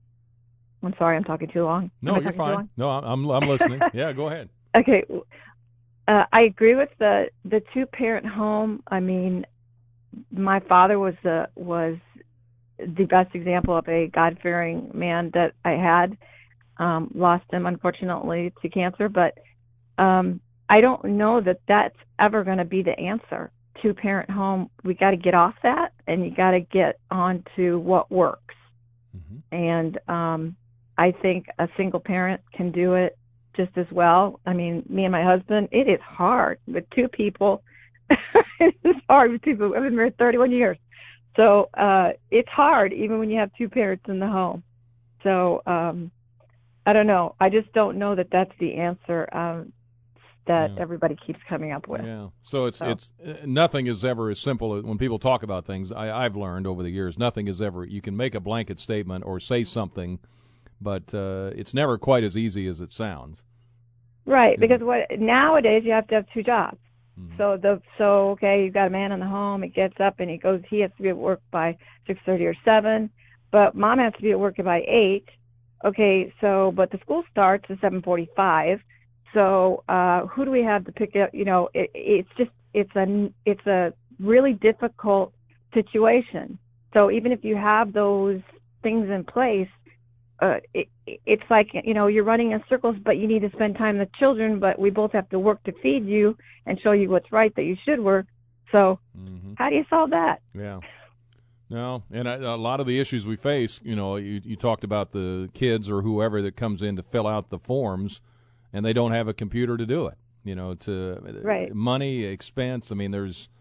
I'm sorry, I'm talking too long. No, Am I you're talking too fine. long? No, I'm I'm listening. Yeah, go ahead. Okay. Uh, I agree with the the two parent home. I mean, my father was the was the best example of a God fearing man that I had. Um, lost him unfortunately to cancer, but um, I don't know that that's ever going to be the answer. Two parent home. We got to get off that, and you got to get on to what works. Mm-hmm. And um, I think a single parent can do it just as well. I mean, me and my husband, it is hard with two people. It's hard with two people. I've been married thirty-one years. So uh, it's hard even when you have two parents in the home. So um, I don't know. I just don't know that that's the answer um, that Yeah. everybody keeps coming up with. Yeah. So it's So. it's uh, nothing is ever as simple as when people talk about things. I, I've learned over the years, nothing is ever. You can make a blanket statement or say something, but uh, it's never quite as easy as it sounds. Right, Isn't because it? what nowadays you have to have two jobs. Mhm. So the so okay, you've got a man in the home. He gets up and he goes. He has to be at work by six thirty or seven, but mom has to be at work by eight. Okay, so but the school starts at seven forty-five. So uh, who do we have to pick up? You know, it, it's just it's a it's a really difficult situation. So even if you have those things in place, uh, it, it's like, you know, you're running in circles, but you need to spend time with children, but we both have to work to feed you and show you what's right, that you should work. So Mm-hmm. how do you solve that? Yeah. No, and a, a lot of the issues we face, you know, you, you talked about the kids or whoever that comes in to fill out the forms, and they don't have a computer to do it. You know, to Right. money, expense. I mean, there's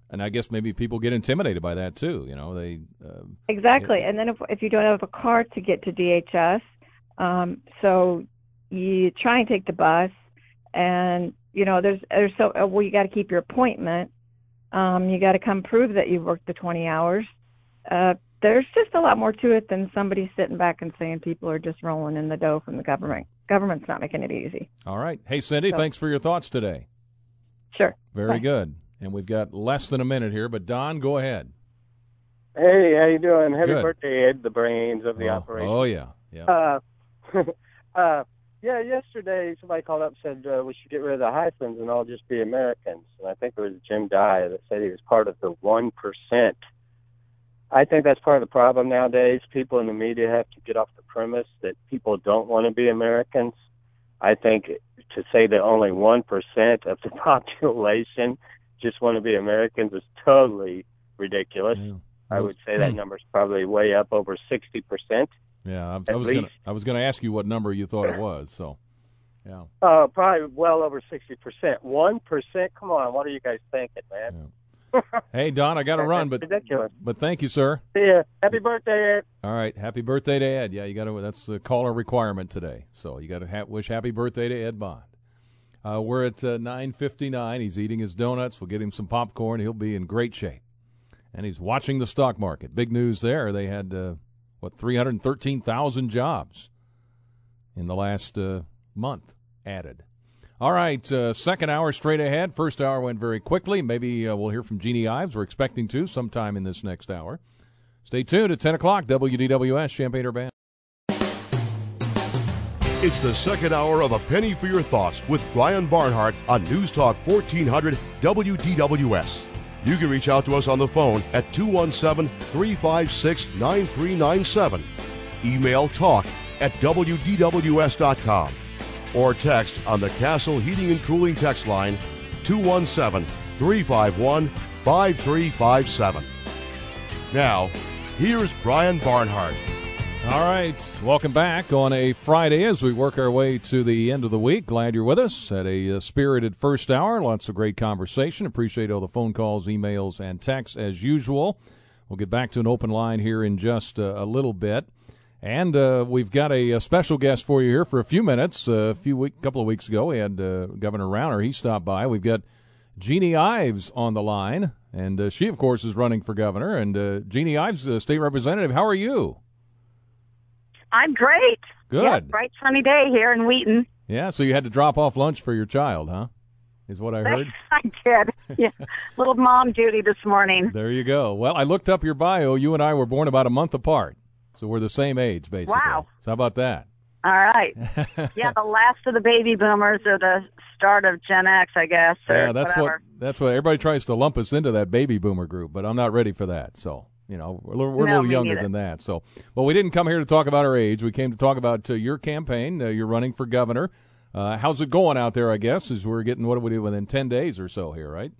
and I guess maybe people get intimidated by that too. You know, they uh, exactly. Yeah. And then if if you don't have a car to get to D H S, um, so you try and take the bus, and you know there's there's so well you got to keep your appointment. Um, you got to come prove that you've worked the twenty hours. Uh, there's just a lot more to it than somebody sitting back and saying people are just rolling in the dough from the government. Government's not making it easy. All right. Hey, Cindy, so, thanks for your thoughts today. Sure. Very Bye. good. And we've got less than a minute here, but Don, go ahead. Hey, how you doing? Happy Good. birthday, Ed, the brains of the oh, operation. Oh, yeah. Yeah. Uh, uh, yeah, yesterday somebody called up and said uh, we should get rid of the hyphens and all just be Americans. And I think it was Jim Dye that said he was part of the one percent. I think that's part of the problem nowadays. People in the media have to get off the premise that people don't want to be Americans. I think to say that only one percent of the population just want to be Americans is totally ridiculous. Yeah. I would say that number's probably way up over sixty percent. Yeah, I, I was going I was going to ask you what number you thought it was. So, yeah. Uh, probably well over sixty percent. one percent? Come on, what are you guys thinking, man? Yeah. Hey, Don, I got to run, but ridiculous. but thank you, sir. Yeah, happy birthday, Ed. All right, happy birthday to Ed. Yeah, you got to. That's the caller requirement today. So you got to ha- wish happy birthday to Ed Bond. Uh, we're at uh, nine fifty-nine. He's eating his donuts. We'll get him some popcorn. He'll be in great shape. And he's watching the stock market. Big news there. They had uh, what three hundred thirteen thousand jobs in the last uh, month added. All right, uh, second hour straight ahead. First hour went very quickly. Maybe uh, we'll hear from Jeannie Ives. We're expecting to sometime in this next hour. Stay tuned at ten o'clock, W D W S, Champaign-Urbana. It's the second hour of A Penny for Your Thoughts with Brian Barnhart on News Talk fourteen hundred W D W S. You can reach out to us on the phone at two one seven, three five six, nine three nine seven. Email talk at W D W S dot com. Or text on the Castle Heating and Cooling text line two one seven, three five one, five three five seven. Now, here's Brian Barnhart. All right, welcome back on a Friday as we work our way to the end of the week. Glad you're with us at a uh, spirited first hour. Lots of great conversation. Appreciate all the phone calls, emails, and texts as usual. We'll get back to an open line here in just uh, a little bit. And uh, we've got a, a special guest for you here for a few minutes. Uh, a few week, couple of weeks ago, we had uh, Governor Rauner. He stopped by. We've got Jeannie Ives on the line, and uh, she, of course, is running for governor. And uh, Jeannie Ives, uh, state representative, how are you? I'm great. Good. Yeah, bright sunny day here in Wheaton. Yeah, so you had to drop off lunch for your child, huh? Is what I heard. I did. Yeah, little mom duty this morning. There you go. Well, I looked up your bio. You and I were born about a month apart. So we're the same age, basically. Wow. So how about that? All right. Yeah, the last of the baby boomers or the start of Gen X, I guess. Or yeah, that's whatever. what that's what everybody tries to lump us into, that baby boomer group, but I'm not ready for that. So, you know, we're, we're No, a little me younger neither. than that. So, well, we didn't come here to talk about our age. We came to talk about uh, your campaign. Uh, you're running for governor. Uh, how's it going out there, I guess, as we're getting, what do we do, within ten days or so here, right?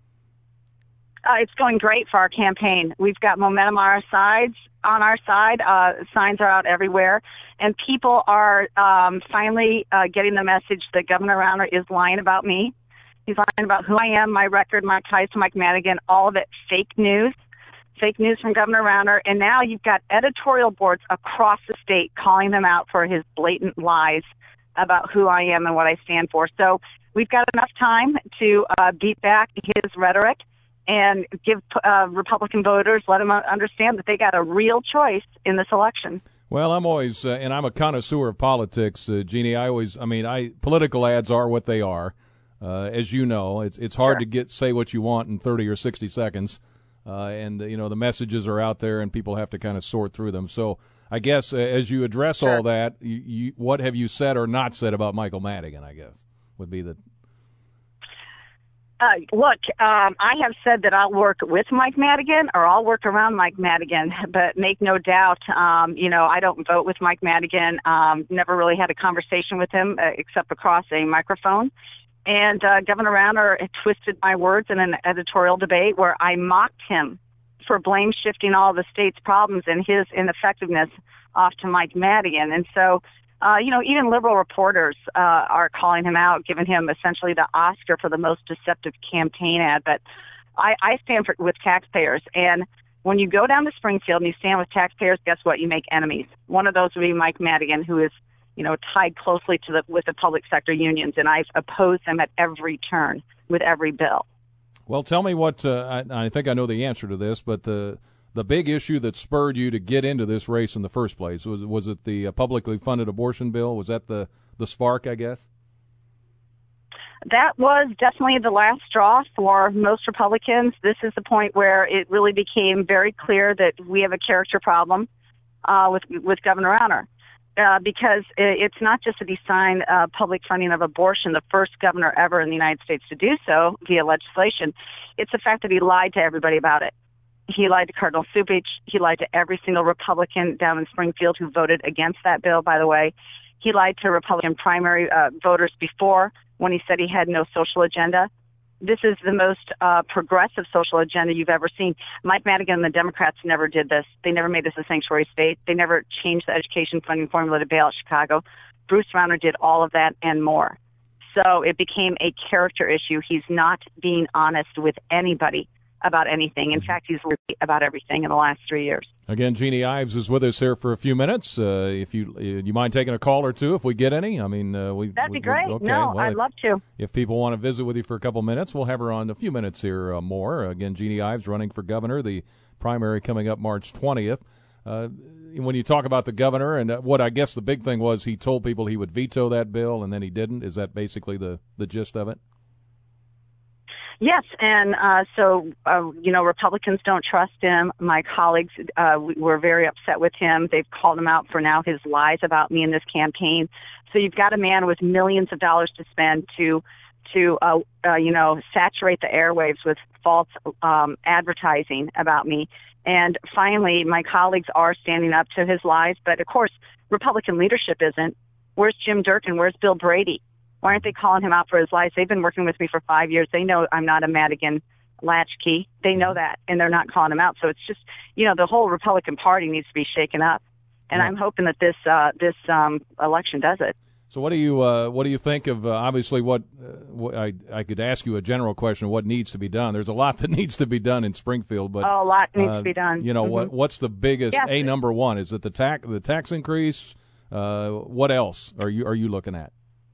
Uh, it's going great for our campaign. We've got momentum on our sides. On our side, uh, signs are out everywhere, and people are um, finally uh, getting the message that Governor Rauner is lying about me. He's lying about who I am, my record, my ties to Mike Madigan, all of it fake news, fake news from Governor Rauner. And now you've got editorial boards across the state calling him out for his blatant lies about who I am and what I stand for. So we've got enough time to uh, beat back his rhetoric and give uh, Republican voters, let them understand that they got a real choice in this election. Well, I'm always, uh, and I'm a connoisseur of politics, uh, Jeannie. I always, I mean, I political ads are what they are, uh, as you know. It's it's hard Sure. to get say what you want in thirty or sixty seconds, uh, and you know the messages are out there, and people have to kind of sort through them. So I guess uh, as you address Sure. all that, you, you, what have you said or not said about Michael Madigan? I guess would be the. Uh, look, um, I have said that I'll work with Mike Madigan or I'll work around Mike Madigan, but make no doubt, um, you know, I don't vote with Mike Madigan. Um, never really had a conversation with him uh, except across a microphone. And uh, Governor Rauner twisted my words in an editorial debate where I mocked him for blame shifting all the state's problems and his ineffectiveness off to Mike Madigan. And so, Uh, you know, even liberal reporters uh, are calling him out, giving him essentially the Oscar for the most deceptive campaign ad. But I, I stand for, with taxpayers, and when you go down to Springfield and you stand with taxpayers, guess what? You make enemies. One of those would be Mike Madigan, who is, you know, tied closely to the with the public sector unions, and I've opposed them at every turn with every bill. Well, tell me what uh, I, I think I know the answer to this, but the the big issue that spurred you to get into this race in the first place was was it the uh, publicly funded abortion bill? Was that the the spark, I guess? That was definitely the last straw for most Republicans. This is the point where it really became very clear that we have a character problem uh, with with Governor Rauner, uh, because it's not just that he signed uh, public funding of abortion, the first governor ever in the United States to do so via legislation. It's the fact that he lied to everybody about it. He lied to Cardinal Cupich. He lied to every single Republican down in Springfield who voted against that bill, by the way. He lied to Republican primary uh, voters before when he said he had no social agenda. This is the most uh, progressive social agenda you've ever seen. Mike Madigan and the Democrats never did this. They never made this a sanctuary state. They never changed the education funding formula to bail out Chicago. Bruce Rauner did all of that and more. So it became a character issue. He's not being honest with anybody about anything. In fact, he's lied about everything in the last three years. Again, Jeannie Ives is with us here for a few minutes. Uh, if you uh, you mind taking a call or two, if we get any, I mean, uh, we that'd we, be great. Okay. No, well, I'd if, love to. If people want to visit with you for a couple minutes, we'll have her on a few minutes here uh, more. Again, Jeannie Ives running for governor. The primary coming up March twentieth. Uh, when you talk about the governor, and what I guess the big thing was, he told people he would veto that bill, and then he didn't. Is that basically the the gist of it? Yes, and uh, so, uh, you know, Republicans don't trust him. My colleagues uh, were very upset with him. They've called him out for now his lies about me in this campaign. So you've got a man with millions of dollars to spend to, to uh, uh, you know, saturate the airwaves with false um, advertising about me. And finally, my colleagues are standing up to his lies. But, of course, Republican leadership isn't. Where's Jim Durkin? Where's Bill Brady? Why aren't they calling him out for his lies? They've been working with me for five years. They know I'm not a Madigan latchkey. They know that, and they're not calling him out. So it's just, you know, the whole Republican Party needs to be shaken up. And yeah. I'm hoping that this uh, this um, election does it. So what do you uh, what do you think of uh, obviously what, uh, what I I could ask you a general question of what needs to be done. There's a lot that needs to be done in Springfield, but oh, a lot needs uh, to be done. You know mm-hmm. what what's the biggest yes. a number one? Is it the tax the tax increase? Uh, what else are you are you looking at?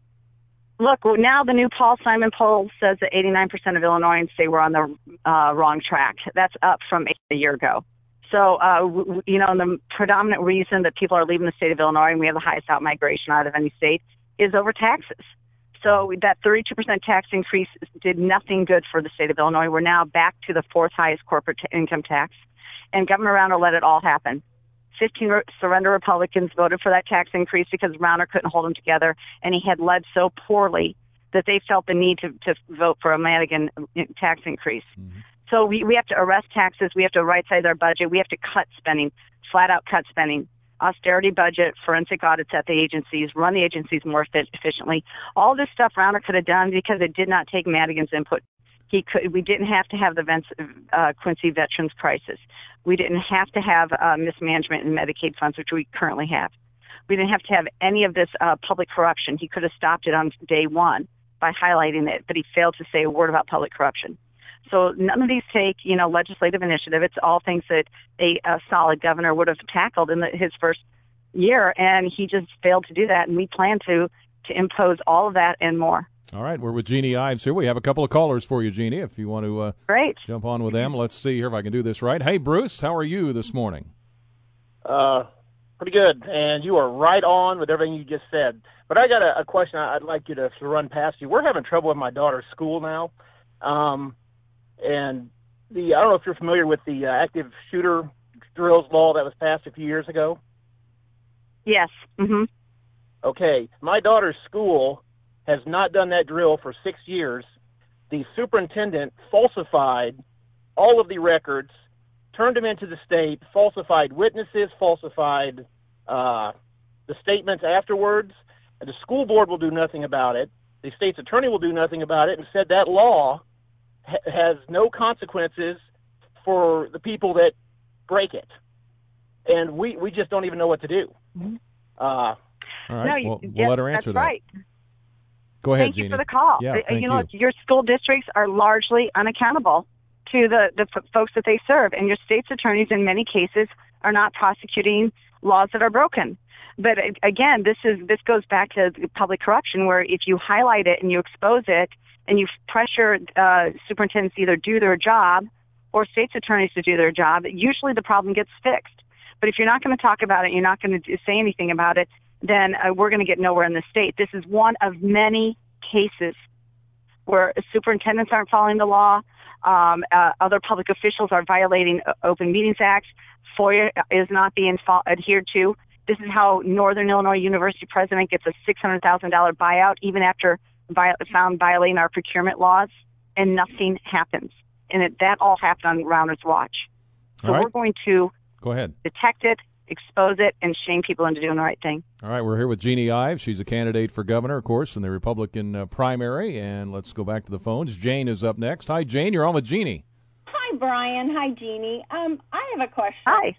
Look, now the new Paul Simon poll says that eighty-nine percent of Illinoisans say we're on the uh, wrong track. That's up from a year ago. So, uh, w- you know, the predominant reason that people are leaving the state of Illinois, and we have the highest out-migration out of any state, is over taxes. So that thirty-two percent tax increase did nothing good for the state of Illinois. We're now back to the fourth highest corporate t- income tax, and Governor Rauner let it all happen. fifteen re- surrender Republicans voted for that tax increase because Rauner couldn't hold them together, and he had led so poorly that they felt the need to, to vote for a Madigan tax increase. Mm-hmm. So we, we have to arrest taxes. We have to right-size our budget. We have to cut spending, flat-out cut spending, austerity budget, forensic audits at the agencies, run the agencies more efficiently. All this stuff Rauner could have done because it did not take Madigan's input. He could. We didn't have to have the Vince, uh, Quincy Veterans Crisis. We didn't have to have uh, mismanagement in Medicaid funds, which we currently have. We didn't have to have any of this uh, public corruption. He could have stopped it on day one by highlighting it, but he failed to say a word about public corruption. So none of these take, you know, legislative initiative. It's all things that a, a solid governor would have tackled in the, his first year, and he just failed to do that. And we plan to to impose all of that and more. All right, we're with Jeannie Ives here. We have a couple of callers for you, Jeannie, if you want to uh, Great. jump on with them. Let's see here if I can do this right. Hey, Bruce, how are you this morning? Uh, pretty good, and you are right on with everything you just said. But I got a, a question I'd like you to, to run past you. We're having trouble with my daughter's school now, um, and the I don't know if you're familiar with the uh, active shooter drills law that was passed a few years ago. Yes. Mm-hmm. Okay, my daughter's school has not done that drill for six years. The superintendent falsified all of the records, turned them into the state, falsified witnesses, falsified uh, the statements afterwards. And the school board will do nothing about it. The state's attorney will do nothing about it, and said that law ha- has no consequences for the people that break it. And we, we just don't even know what to do. Mm-hmm. Uh, all right, no, well, yes, we'll let her answer that's that. Right. Go ahead, Thank Jeannie. you for the call. Yeah, uh, thank you know, you. your school districts are largely unaccountable to the, the f- folks that they serve. And your state's attorneys, in many cases, are not prosecuting laws that are broken. But again, this is this goes back to public corruption, where if you highlight it and you expose it and you pressure uh, superintendents to either do their job or state's attorneys to do their job, usually the problem gets fixed. But if you're not going to talk about it, you're not going to say anything about it, then uh, we're going to get nowhere in the state. This is one of many cases where superintendents aren't following the law, um, uh, other public officials are violating Open Meetings Act, FOIA is not being fo- adhered to. This is how Northern Illinois University president gets a six hundred thousand dollars buyout even after vi- found violating our procurement laws, and nothing happens. And it, that all happened on Rounder's watch. So all right. We're going to Go ahead. detect it, expose it, and shame people into doing the right thing. All right, we're here with Jeannie Ives. She's a candidate for governor, of course, in the Republican uh, primary. And let's go back to the phones. Jane is up next. Hi, Jane. You're on with Jeannie. Hi, Brian. Hi, Jeannie. Um, I have a question. Hi.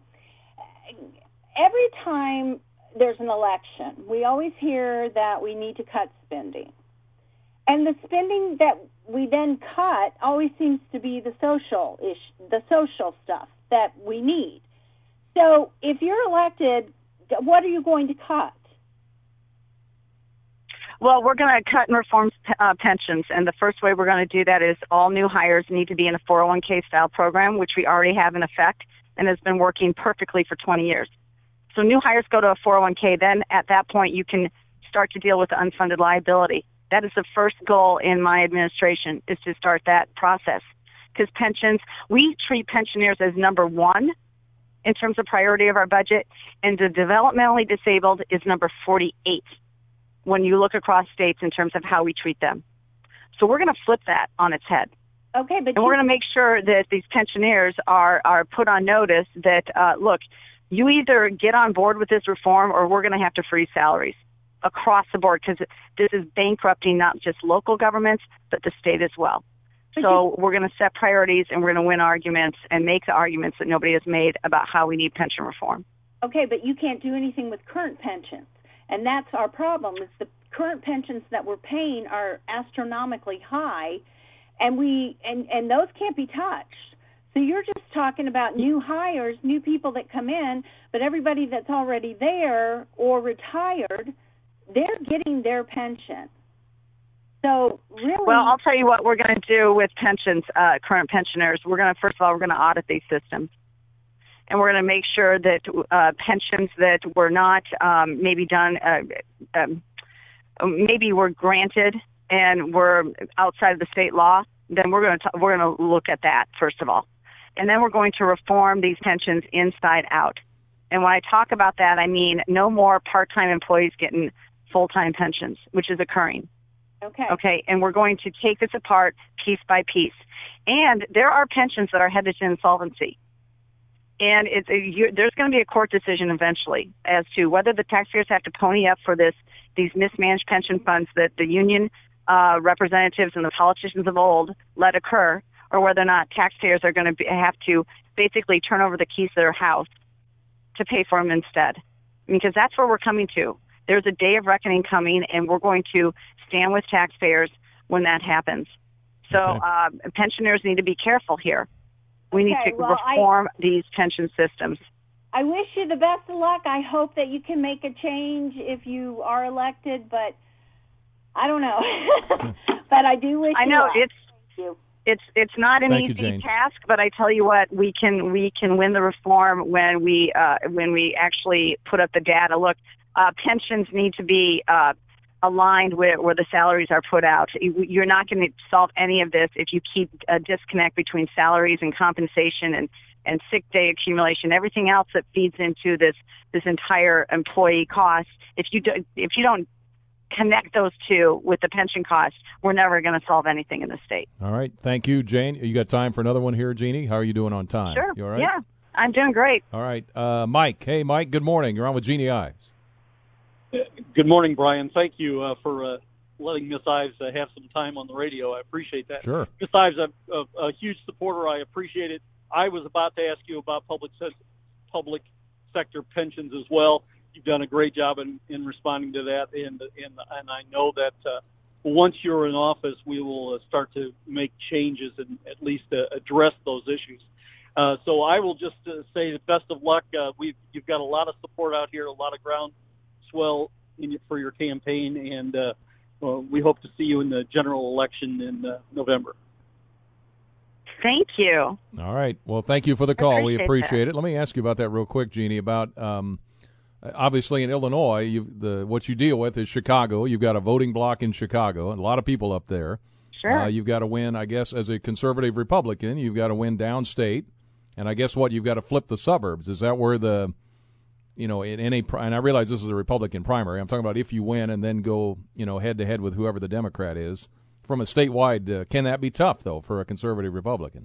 Every time there's an election, we always hear that we need to cut spending. And the spending that we then cut always seems to be the social ish, the social stuff that we need. So if you're elected, what are you going to cut? Well, we're going to cut and reform uh, pensions, and the first way we're going to do that is all new hires need to be in a four oh one k style program, which we already have in effect and has been working perfectly for twenty years. So new hires go to a four oh one k, then at that point you can start to deal with the unfunded liability. That is the first goal in my administration, is to start that process. Because pensions, we treat pensioners as number one in terms of priority of our budget, and the developmentally disabled is number forty-eight when you look across states in terms of how we treat them. So we're going to flip that on its head. Okay, but and we're going to make sure that these pensioners are, are put on notice that, uh, look, you either get on board with this reform or we're going to have to freeze salaries across the board, because this is bankrupting not just local governments, but the state as well. So we're going to set priorities, and we're going to win arguments and make the arguments that nobody has made about how we need pension reform. Okay, but you can't do anything with current pensions. And that's our problem, is the current pensions that we're paying are astronomically high, and we and, and those can't be touched. So you're just talking about new hires, new people that come in, but everybody that's already there or retired, they're getting their pension. So really, well, I'll tell you what we're going to do with pensions, uh, current pensioners. We're going to, first of all, we're going to audit these systems. And we're going to make sure that uh, pensions that were not um, maybe done, uh, um, maybe were granted and were outside of the state law, then we're going to we're going to look at that first of all, and then we're going to reform these pensions inside out. And when I talk about that, I mean no more part-time employees getting full-time pensions, which is occurring. Okay. Okay, and we're going to take this apart piece by piece. And there are pensions that are headed to insolvency. And it's a, you, there's going to be a court decision eventually as to whether the taxpayers have to pony up for this, these mismanaged pension funds that the union uh, representatives and the politicians of old let occur, or whether or not taxpayers are going to be, have to basically turn over the keys to their house to pay for them instead. Because that's where we're coming to. There's a day of reckoning coming, and we're going to stand with taxpayers when that happens. So Okay. uh, pensioners need to be careful here. We need Okay, to well, reform I, these pension systems. I wish you the best of luck. I hope that you can make a change if you are elected, but I don't know. But I do wish I know you luck. it's you. it's it's not an Thank you, easy Jane. task, but I tell you what, we can we can win the reform when we uh, when we actually put up the data. Look, uh, pensions need to be uh, aligned with where the salaries are put out. You're not going to solve any of this if you keep a disconnect between salaries and compensation and, and sick day accumulation, everything else that feeds into this this entire employee cost. If you do, if you don't connect those two with the pension cost, we're never going to solve anything in the state. All right. Thank you, Jane. You got time for another one here, Jeannie? How are you doing on time? Sure. You all right? Yeah, I'm doing great. All right. Uh, Mike. Hey, Mike. Good morning. You're on with Jeannie Ives. Good morning, Brian. Thank you uh, for uh, letting Miss Ives uh, have some time on the radio. I appreciate that. Sure. Miss Ives, I'm a, a huge supporter. I appreciate it. I was about to ask you about public se- public sector pensions as well. You've done a great job in, in responding to that, and and and I know that uh, once you're in office, we will uh, start to make changes and at least uh, address those issues. Uh, so I will just uh, say best of luck. Uh, we've you've got a lot of support out here, a lot of groundswell in, for your campaign, and uh, well, we hope to see you in the general election in uh, November. Thank you. All right. Well, thank you for the call. Appreciate we appreciate that. it. Let me ask you about that real quick, Jeannie, about um, obviously in Illinois, you've, the what you deal with is Chicago. You've got a voting block in Chicago, and a lot of people up there. Sure. Uh, you've got to win, I guess, as a conservative Republican, you've got to win downstate. And I guess what, you've got to flip the suburbs. Is that where the, you know, in any, and I realize this is a Republican primary. I'm talking about if you win and then go, you know, head-to-head with whoever the Democrat is. From a statewide, uh, can that be tough, though, for a conservative Republican?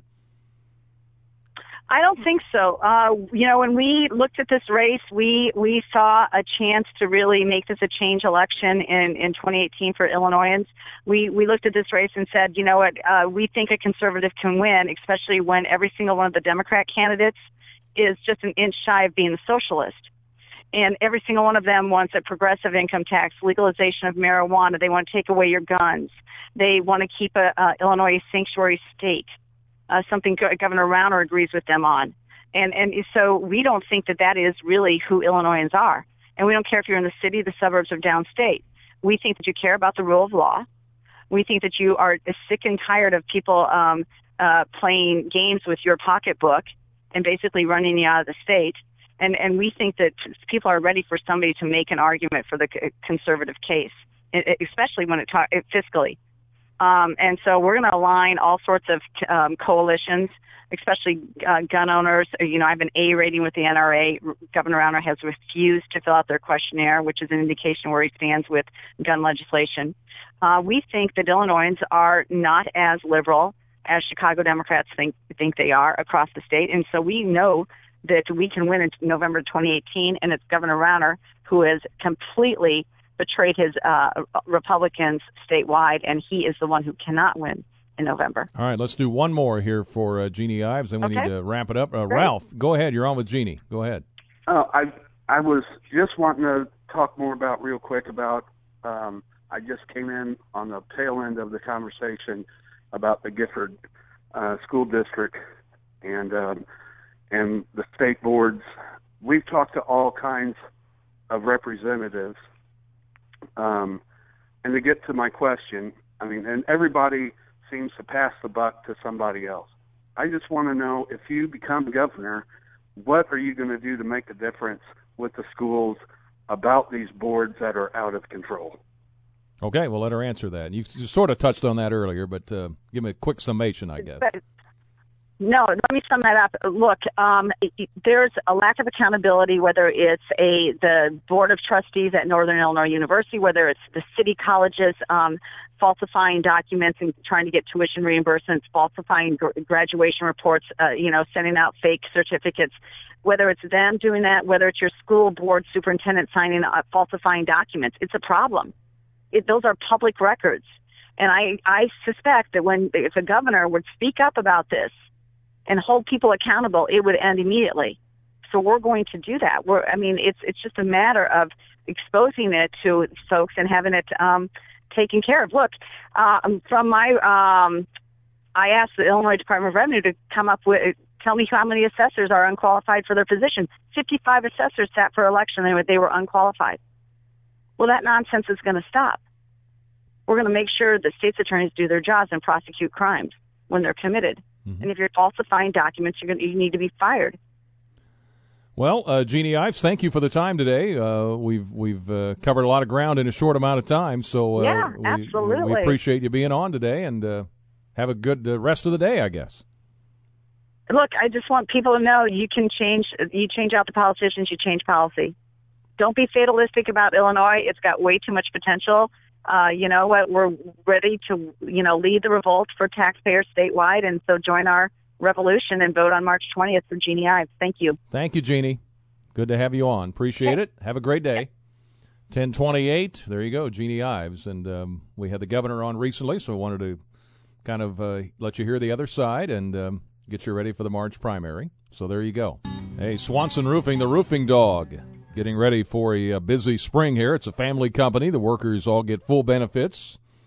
I don't think so. Uh, you know, when we looked at this race, we, we saw a chance to really make this a change election in, in twenty eighteen for Illinoisans. We, we looked at this race and said, you know what, uh, we think a conservative can win, especially when every single one of the Democrat candidates is just an inch shy of being a socialist. And every single one of them wants a progressive income tax, legalization of marijuana. They want to take away your guns. They want to keep a, uh, Illinois a sanctuary state, uh, something Go- Governor Rauner agrees with them on. And, and so we don't think that that is really who Illinoisans are. And we don't care if you're in the city, the suburbs, or downstate. We think that you care about the rule of law. We think that you are sick and tired of people um, uh, playing games with your pocketbook and basically running you out of the state. And and we think that people are ready for somebody to make an argument for the conservative case, especially when it ta- fiscally. Um, and so we're going to align all sorts of um, coalitions, especially uh, gun owners. You know, I have an A rating with the N R A. Governor Rauner has refused to fill out their questionnaire, which is an indication where he stands with gun legislation. Uh, we think that Illinoisans are not as liberal as Chicago Democrats think think they are across the state, and so we know that we can win in November twenty eighteen, and it's Governor Rauner who has completely betrayed his uh, Republicans statewide, and he is the one who cannot win in November. All right, let's do one more here for uh, Jeannie Ives, and we Okay. need to wrap it up. Uh, Ralph, go ahead. You're on with Jeannie. Go ahead. Uh, I I was just wanting to talk more about real quick about. Um, I just came in on the tail end of the conversation about the Gifford uh, School District and um, and the state boards. We've talked to all kinds of representatives, um, and to get to my question, I mean, and everybody seems to pass the buck to somebody else. I just want to know, if you become governor, what are you going to do to make a difference with the schools about these boards that are out of control? Okay, we'll let her answer that. You sort of touched on that earlier, but uh, give me a quick summation, I guess. No, let me sum that up. Look, um, there's a lack of accountability, whether it's a the Board of Trustees at Northern Illinois University, whether it's the city colleges um, falsifying documents and trying to get tuition reimbursements, falsifying gr- graduation reports, uh, you know, sending out fake certificates, whether it's them doing that, whether it's your school board superintendent signing uh, falsifying documents. It's a problem. It, those are public records. And I, I suspect that when if a governor would speak up about this and hold people accountable, it would end immediately. So we're going to do that. We're, I mean, it's it's just a matter of exposing it to folks and having it um, taken care of. Look, uh, from my, um, I asked the Illinois Department of Revenue to come up with, tell me how many assessors are unqualified for their position. fifty-five assessors sat for election and they were unqualified. Well, that nonsense is going to stop. We're going to make sure the state's attorneys do their jobs and prosecute crimes when they're committed. Mm-hmm. And if you're falsifying documents, you're going to, you need to be fired. Well, uh, Jeannie Ives, thank you for the time today. Uh, we've we've uh, covered a lot of ground in a short amount of time, so uh, yeah, we, absolutely. we appreciate you being on today, and uh, have a good uh, rest of the day, I guess. Look, I just want people to know you can change. You change out the politicians, you change policy. Don't be fatalistic about Illinois. It's got way too much potential. Uh, you know what? We're ready to, you know, lead the revolt for taxpayers statewide, and so join our revolution and vote on March twentieth for Jeannie Ives. Thank you. Thank you, Jeannie. Good to have you on. Appreciate it. Have a great day. ten twenty-eight. There you go, Jeannie Ives. And um, we had the governor on recently, so I wanted to kind of uh, let you hear the other side and um, get you ready for the March primary. So there you go. Hey, Swanson Roofing, the roofing dog. Getting ready for a, a busy spring here. It's a family company. The workers all get full benefits.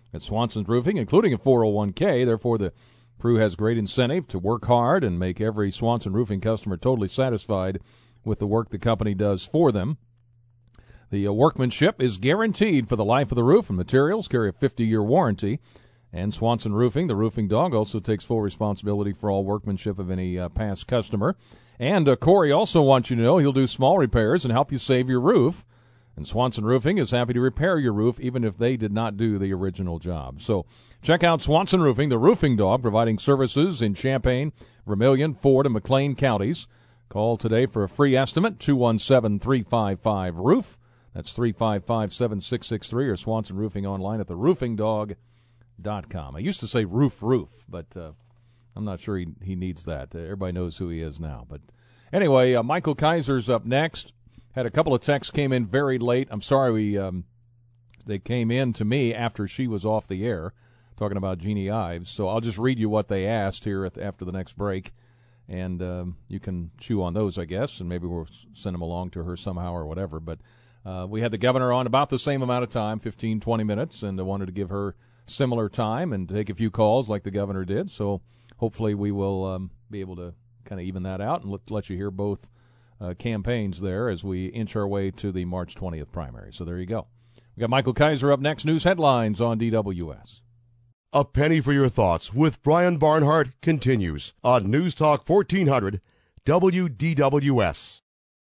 at Swanson's Roofing, including a four oh one k. Therefore, the crew has great incentive to work hard and make every Swanson Roofing customer totally satisfied with the work the company does for them. The uh, workmanship is guaranteed for the life of the roof, and materials carry a fifty-year warranty. And Swanson Roofing, the roofing dog, also takes full responsibility for all workmanship of any uh, past customer. And uh, Corey also wants you to know he'll do small repairs and help you save your roof. And Swanson Roofing is happy to repair your roof even if they did not do the original job. So check out Swanson Roofing, the roofing dog, providing services in Champaign, Vermilion, Ford, and McLean counties. Call today for a free estimate, two one seven, three five five, roof. That's three five five, seven six six three, or Swanson Roofing online at the roofing dog dot com. I used to say roof roof, but uh, I'm not sure he, he needs that. Uh, everybody knows who he is now. But anyway, uh, Michael Kaiser's up next. Had a couple of texts came in very late. I'm sorry we um, they came in to me after she was off the air talking about Jeannie Ives. So I'll just read you what they asked here at the, after the next break, and um, you can chew on those, I guess, and maybe we'll send them along to her somehow or whatever. But uh, we had the governor on about the same amount of time, fifteen, twenty minutes, and I wanted to give her similar time and take a few calls like the governor did. So hopefully we will um, be able to kind of even that out and let, let you hear both uh, campaigns there as we inch our way to the March twentieth primary. So there you go. We got Michael Kaiser up next. News headlines on D W S. A Penny for Your Thoughts with Brian Barnhart continues on News Talk fourteen hundred W D W S.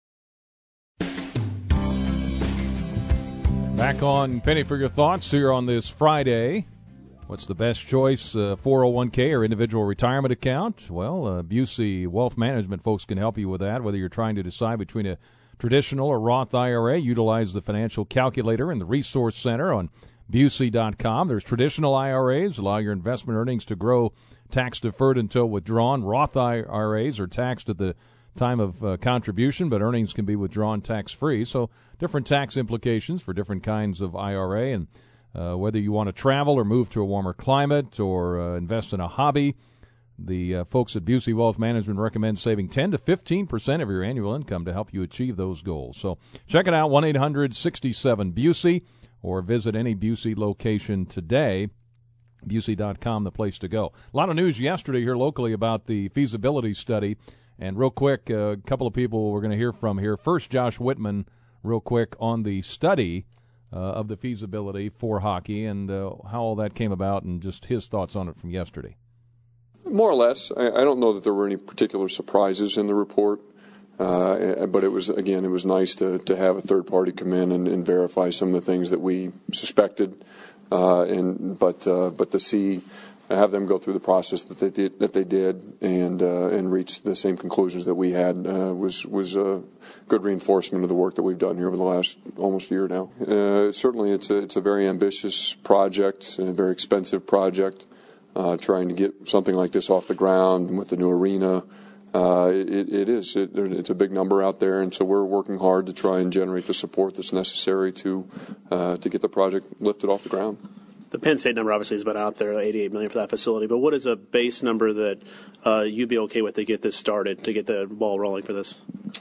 Back on Penny for Your Thoughts here on this Friday. What's the best choice, uh, four oh one k or individual retirement account? Well, uh, Busey Wealth Management folks can help you with that. Whether you're trying to decide between a traditional or Roth I R A, utilize the financial calculator in the Resource Center on Busey dot com. There's traditional I R As, allow your investment earnings to grow tax-deferred until withdrawn. Roth I R As are taxed at the time of uh, contribution, but earnings can be withdrawn tax-free. So different tax implications for different kinds of I R A, and uh, whether you want to travel or move to a warmer climate or uh, invest in a hobby, the uh, folks at Busey Wealth Management recommend saving ten to fifteen percent of your annual income to help you achieve those goals. So check it out, one eight hundred, six seven, B U S E, or visit any Busey location today. Busey dot com, the place to go. A lot of news yesterday here locally about the feasibility study. And real quick, uh, a couple of people we're going to hear from here. First, Josh Whitman, real quick, on the study uh, of the feasibility for hockey and uh, how all that came about and just his thoughts on it from yesterday. More or less. I, I don't know that there were any particular surprises in the report, uh, but it was, again, it was nice to, to have a third party come in and, and verify some of the things that we suspected, uh, and but uh, but to see have them go through the process that they did, that they did, and uh, and reach the same conclusions that we had uh, was was a good reinforcement of the work that we've done here over the last almost year now. Uh, certainly, it's a it's a very ambitious project, a very expensive project. Uh, trying to get something like this off the ground with the new arena, uh, it, it is it, it's a big number out there, and so we're working hard to try and generate the support that's necessary to uh, to get the project lifted off the ground. The Penn State number obviously is about out there, eighty-eight million dollars for that facility. But what is a base number that uh, you'd be okay with to get this started, to get the ball rolling for this?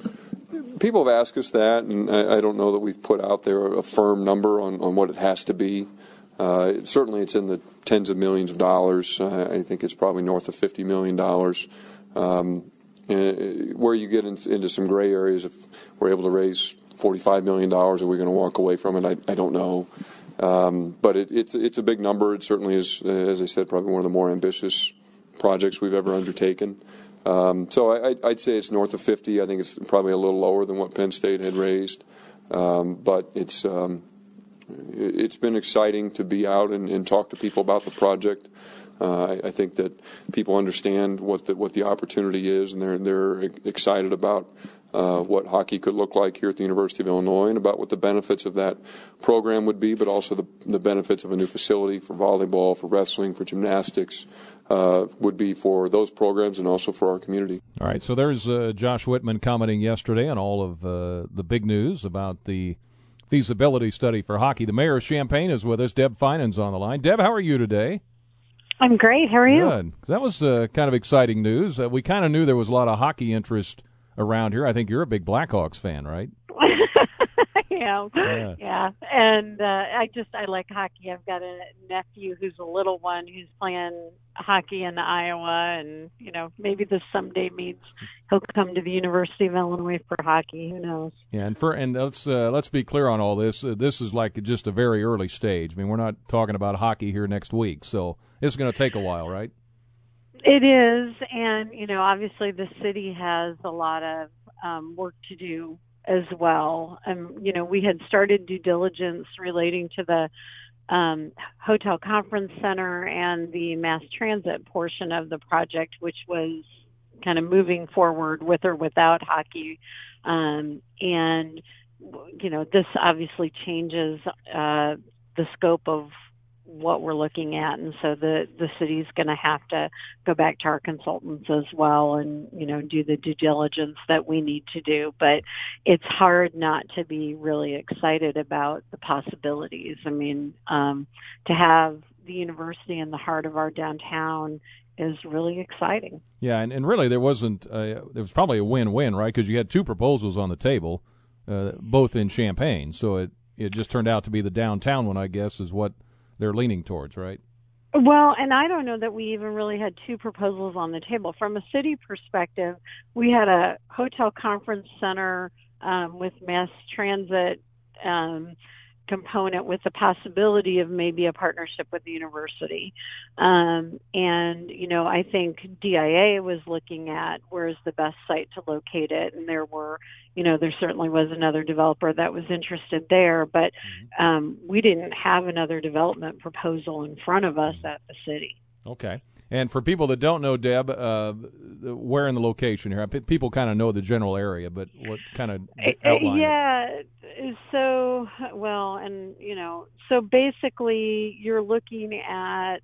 People have asked us that, and I, I don't know that we've put out there a firm number on, on what it has to be. Uh, certainly, it's in the tens of millions of dollars. Uh, I think it's probably north of fifty million dollars. Um, where you get in, into some gray areas, if we're able to raise forty-five million dollars, are we going to walk away from it? I, I don't know. Um, but it, it's it's a big number. It certainly is, uh, as I said, probably one of the more ambitious projects we've ever undertaken. Um, so I, I'd say it's north of fifty. I think it's probably a little lower than what Penn State had raised. Um, but it's um, it's been exciting to be out and, and talk to people about the project. Uh, I, I think that people understand what the what the opportunity is, and they're they're excited about Uh, what hockey could look like here at the University of Illinois, and about what the benefits of that program would be, but also the, the benefits of a new facility for volleyball, for wrestling, for gymnastics uh, would be for those programs and also for our community. All right, so there's uh, Josh Whitman commenting yesterday on all of uh, the big news about the feasibility study for hockey. The mayor of Champaign is with us. Deb Finan's on the line. Deb, how are you today? I'm great. How are you? Good. That was uh, kind of exciting news. Uh, we kind of knew there was a lot of hockey interest around here. I think you're a big Blackhawks fan, right? I am. Yeah. Yeah, and uh, I just I like hockey. I've got a nephew who's a little one who's playing hockey in Iowa, and you know maybe this someday means he'll come to the University of Illinois for hockey. Who knows? Yeah, and for and let's uh, let's be clear on all this. Uh, this is like just a very early stage. I mean, we're not talking about hockey here next week, so it's going to take a while, right? It is, and you know, obviously the city has a lot of um, work to do as well. Um, you know, we had started due diligence relating to the um, hotel conference center and the mass transit portion of the project, which was kind of moving forward with or without hockey. Um, and you know, this obviously changes uh, the scope of what we're looking at, and so the the city's going to have to go back to our consultants as well and you know do the due diligence that we need to do. But it's hard not to be really excited about the possibilities. I mean, um, to have the university in the heart of our downtown is really exciting. Yeah, and, and really there wasn't uh, there was probably a win-win, right? Because you had two proposals on the table, uh, both in Champaign, so it it just turned out to be the downtown one, I guess, is what they're leaning towards, right? Well, and I don't know that we even really had two proposals on the table. From a city perspective, we had a hotel conference center um, with mass transit um, component with the possibility of maybe a partnership with the university. Um, and, you know, I think D I A was looking at where's the best site to locate it. And there were, you know, there certainly was another developer that was interested there, but um, we didn't have another development proposal in front of us at the city. Okay. And for people that don't know, Deb, uh, where in the location here? People kind of know the general area, but what kind of outline? Yeah, so, well, and, you know, so basically you're looking at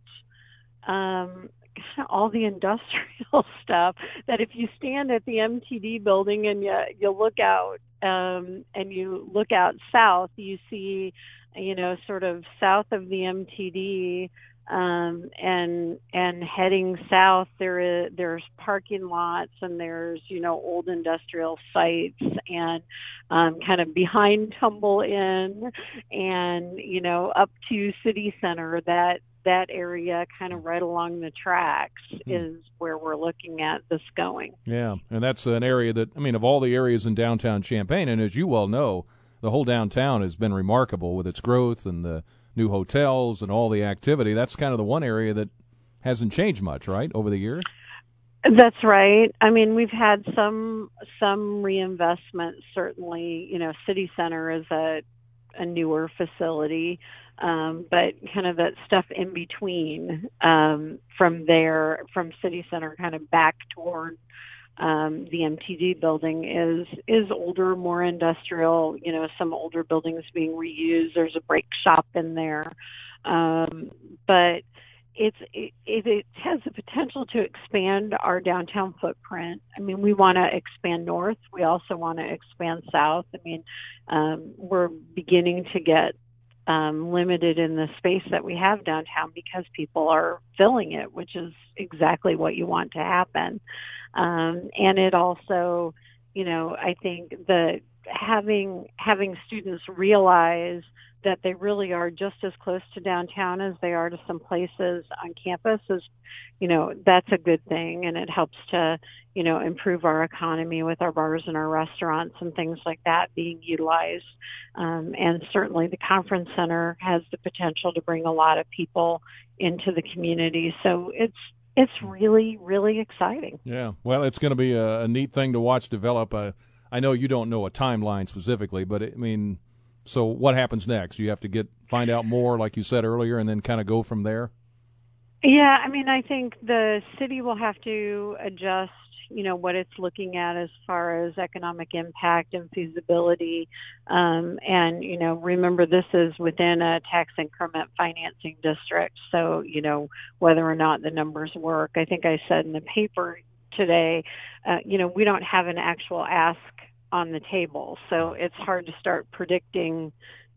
um, all the industrial stuff that if you stand at the M T D building and you, you look out um, and you look out south, you see, you know, sort of south of the M T D, Um, and and heading south, there is there's parking lots and there's you know old industrial sites and um, kind of behind Tumble Inn and you know up to City Center. That that area, kind of right along the tracks, mm-hmm. is where we're looking at this going. Yeah, and that's an area that I mean, of all the areas in downtown Champaign, and as you well know, the whole downtown has been remarkable with its growth and the new hotels and all the activity. That's kind of the one area that hasn't changed much, right, over the years? That's right. I mean, we've had some some reinvestment, certainly. You know, City Center is a, a newer facility, um, but kind of that stuff in between um, from there, from City Center kind of back toward Um, the M T D building is is older, more industrial, you know, some older buildings being reused. There's a brake shop in there. Um, but it's it, it has the potential to expand our downtown footprint. I mean, we want to expand north. We also want to expand south. I mean, um, we're beginning to get um, limited in the space that we have downtown because people are filling it, which is exactly what you want to happen. Um, and it also, you know, I think the having having students realize that they really are just as close to downtown as they are to some places on campus is, you know, that's a good thing, and it helps to, you know, improve our economy with our bars and our restaurants and things like that being utilized. Um, and certainly the conference center has the potential to bring a lot of people into the community. So it's It's really, really exciting. Yeah. Well, it's going to be a, a neat thing to watch develop. Uh, I know you don't know a timeline specifically, but it, I mean, so what happens next? You have to get find out more, like you said earlier, and then kind of go from there? Yeah, I mean, I think the city will have to adjust, you know, what it's looking at as far as economic impact and feasibility. Um, and, you know, remember this is within a tax increment financing district. So, you know, whether or not the numbers work, I think I said in the paper today, uh, you know, we don't have an actual ask on the table. So it's hard to start predicting,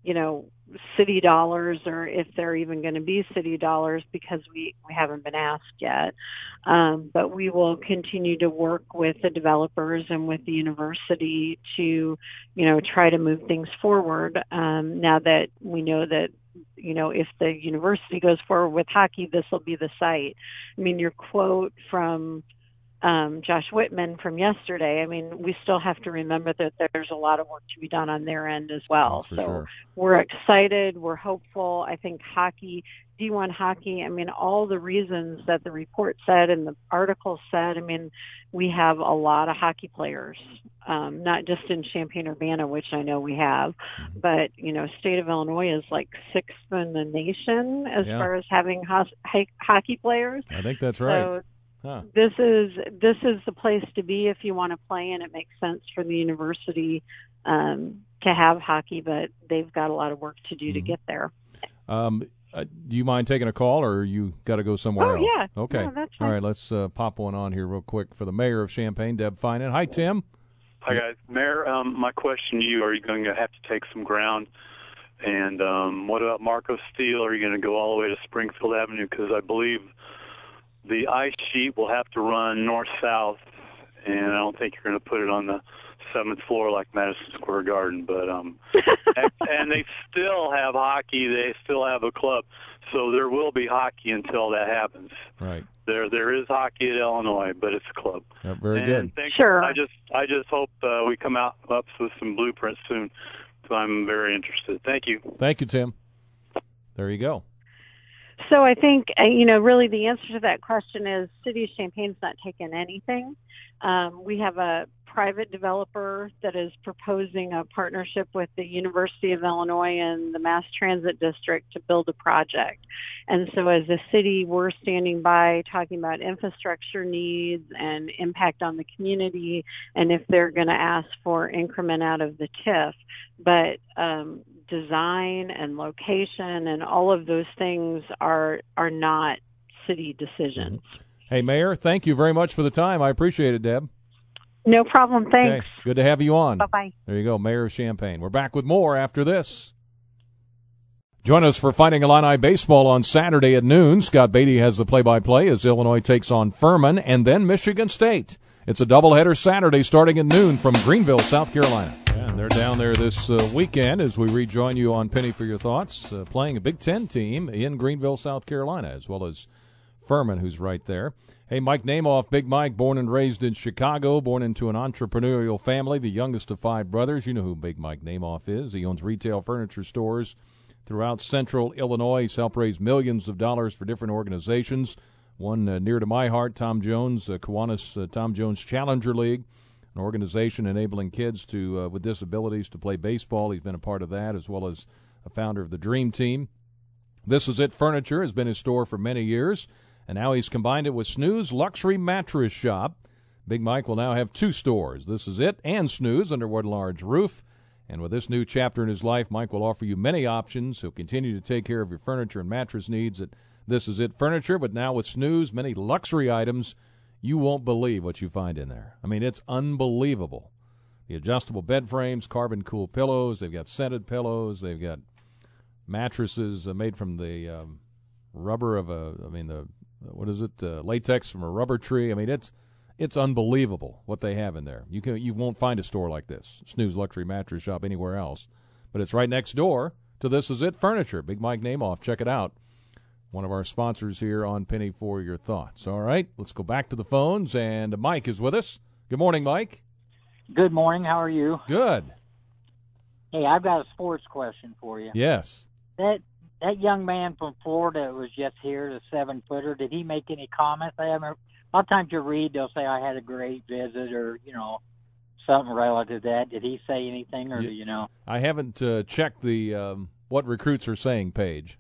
you know, city dollars or if they're even going to be city dollars because we, we haven't been asked yet. Um, but we will continue to work with the developers and with the university to, you know, try to move things forward. Um, now that we know that, you know, if the university goes forward with hockey, this will be the site. I mean, your quote from Um, Josh Whitman from yesterday, I mean, we still have to remember that there's a lot of work to be done on their end as well. For so sure. We're excited. We're hopeful. I think hockey, D one hockey, I mean, all the reasons that the report said and the article said, I mean, we have a lot of hockey players, um, not just in Champaign-Urbana, which I know we have, but, you know, state of Illinois is like sixth in the nation as Yeah. far as having ho- hockey players. I think that's right. So, Huh. This is this is the place to be if you want to play, and it makes sense for the university um, to have hockey, but they've got a lot of work to do Mm-hmm. to get there. Um, uh, do you mind taking a call, or you got to go somewhere Oh, else? yeah. Okay. No, that's All fine. right, let's uh, pop one on here real quick for the mayor of Champaign, Deb Finan. Hi, Tim. Hi, guys. Mayor, um, my question to you, are you going to have to take some ground? And um, what about Marco Steel? Are you going to go all the way to Springfield Avenue? Because I believe the ice sheet will have to run north-south, and I don't think you're going to put it on the seventh floor like Madison Square Garden. But um, and, and they still have hockey. They still have a club, so there will be hockey until that happens. Right. There, there is hockey at Illinois, but it's a club. Yeah, very and good. Thank, Sure. I just, I just hope uh, we come out up with some blueprints soon. So I'm very interested. Thank you. Thank you, Tim. There you go. So I think, uh, you know, really the answer to that question is City of Champaign's not taking anything. Um, we have a private developer that is proposing a partnership with the University of Illinois and the Mass Transit District to build a project. And so as a city, we're standing by talking about infrastructure needs and impact on the community and if they're going to ask for increment out of the T I F. But um, design and location and all of those things are are not city decisions. Hey, Mayor, thank you very much for the time. I appreciate it, Deb. No problem. Thanks. Okay. Good to have you on. Bye-bye. There you go, Mayor of Champaign. We're back with more after this. Join us for Fighting Illini baseball on Saturday at noon. Scott Beatty has the play-by-play as Illinois takes on Furman and then Michigan State. It's a doubleheader Saturday starting at noon from Greenville, South Carolina. Yeah, and they're down there this uh, weekend as we rejoin you on Penny for Your Thoughts, uh, playing a Big Ten team in Greenville, South Carolina, as well as Furman, who's right there. Hey, Mike Namoff, Big Mike, born and raised in Chicago, born into an entrepreneurial family, the youngest of five brothers. You know who Big Mike Namoff is. He owns retail furniture stores throughout central Illinois. He's helped raise millions of dollars for different organizations. One uh, near to my heart, Tom Jones, uh, Kiwanis uh, Tom Jones Challenger League, an organization enabling kids to uh, with disabilities to play baseball. He's been a part of that, as well as a founder of the Dream Team. This Is It Furniture has been his store for many years, and now he's combined it with Snooze Luxury Mattress Shop. Big Mike will now have two stores, This Is It and Snooze, under one large roof. And with this new chapter in his life, Mike will offer you many options. He'll continue to take care of your furniture and mattress needs at This Is It Furniture, but now with Snooze, many luxury items. You won't believe what you find in there. I mean, it's unbelievable. The adjustable bed frames, carbon-cool pillows. They've got scented pillows. They've got mattresses uh, made from the um, rubber of a, I mean, the, what is it, uh, latex from a rubber tree. I mean, it's it's unbelievable what they have in there. You can you won't find a store like this, Snooze Luxury Mattress Shop, anywhere else. But it's right next door to This Is It Furniture. Big Mike Namoff, check it out. One of our sponsors here on Penny for Your Thoughts. All right, let's go back to the phones, and Mike is with us. Good morning, Mike. Good morning. How are you? Good. Hey, I've got a sports question for you. Yes. That that young man from Florida that was just here, the seven-footer, did he make any comments? I haven't. A lot of times you read, they'll say, I had a great visit or, you know, something relative to that. Did he say anything, or Yeah. do you know? I haven't uh, checked the um, what recruits are saying page.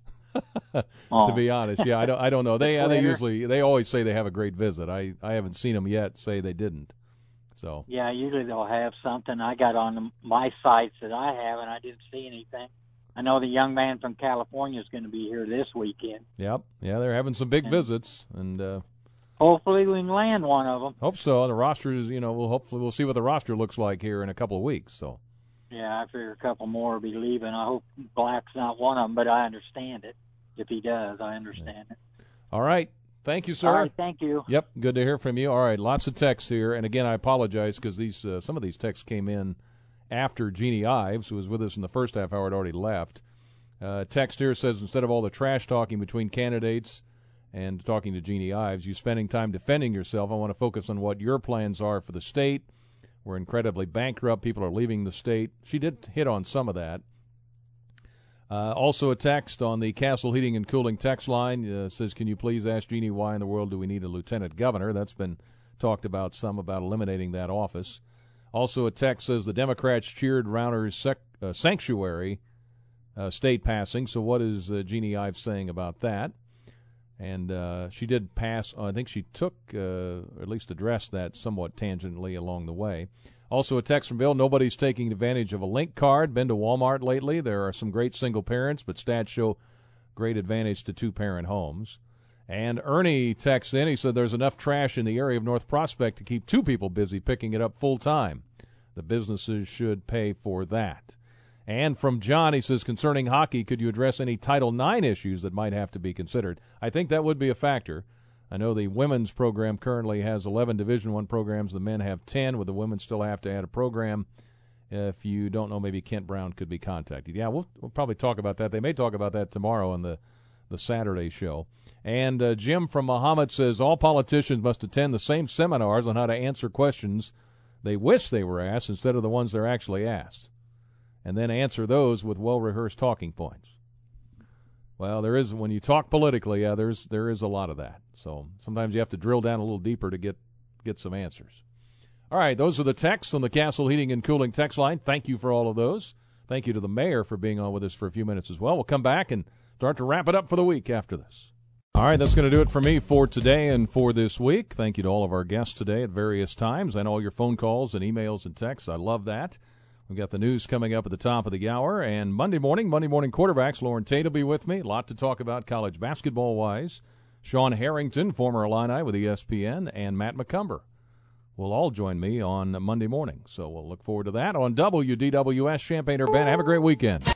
Oh. To be honest, yeah, I don't. I don't know. They uh, they Twitter? usually they always say they have a great visit. I, I haven't seen them yet say they didn't. So Yeah, usually they'll have something. I got on my sites that I have, and I didn't see anything. I know the young man from California is going to be here this weekend. yep, yeah, they're having some big And- visits, and uh, Hopefully we can land one of them. hope so. The roster is, you know, we'll hopefully we'll see what the roster looks like here in a couple of weeks. So Yeah, I figure a couple more will be leaving. I hope Black's not one of them, but I understand it. If he does, I understand it. All right. Thank you, sir. All right, thank you. Yep, good to hear from you. All right, lots of texts here. And, again, I apologize because these uh, some of these texts came in after Jeannie Ives, who was with us in the first half hour, had already left. Uh, text here says, instead of all the trash talking between candidates and talking to Jeannie Ives, you spending time defending yourself. I want to focus on what your plans are for the state. We're incredibly bankrupt. People are leaving the state. She did hit on some of that. Uh, also a text on the Castle Heating and Cooling text line uh, says, can you please ask Jeannie why in the world do we need a lieutenant governor? That's been talked about some, about eliminating that office. Also a text says the Democrats cheered Rauner's sec- uh, sanctuary uh, state passing. So what is uh, Jeannie Ives saying about that? And uh, she did pass, I think she took, uh, or at least addressed that somewhat tangentially along the way. Also a text from Bill, nobody's taking advantage of a link card. Been to Walmart lately. There are some great single parents, but stats show great advantage to two-parent homes. And Ernie texts in, he said there's enough trash in the area of North Prospect to keep two people busy picking it up full-time. The businesses should pay for that. And from John, he says, concerning hockey, could you address any Title nine issues that might have to be considered? I think that would be a factor. I know the women's program currently has eleven Division I programs. The men have ten, with the women still have to add a program. If you don't know, maybe Kent Brown could be contacted. Yeah, we'll, we'll probably talk about that. They may talk about that tomorrow on the, the Saturday show. And uh, Jim from Muhammad says, all politicians must attend the same seminars on how to answer questions they wish they were asked instead of the ones they're actually asked, and then answer those with well-rehearsed talking points. Well, there is, when you talk politically, yeah, there's there is a lot of that. So sometimes you have to drill down a little deeper to get get some answers. All right, those are the texts on the Castle Heating and Cooling text line. Thank you for all of those. Thank you to the mayor for being on with us for a few minutes as well. We'll come back and start to wrap it up for the week after this. All right, that's going to do it for me for today and for this week. Thank you to all of our guests today at various times and all your phone calls and emails and texts. I love that. We've got the news coming up at the top of the hour, and Monday morning, Monday morning quarterbacks, Lauren Tate will be with me. A lot to talk about college basketball-wise. Sean Harrington, former Illini with E S P N, and Matt McCumber will all join me on Monday morning. So we'll look forward to that on W D W S Champaign-Urbana. Have a great weekend.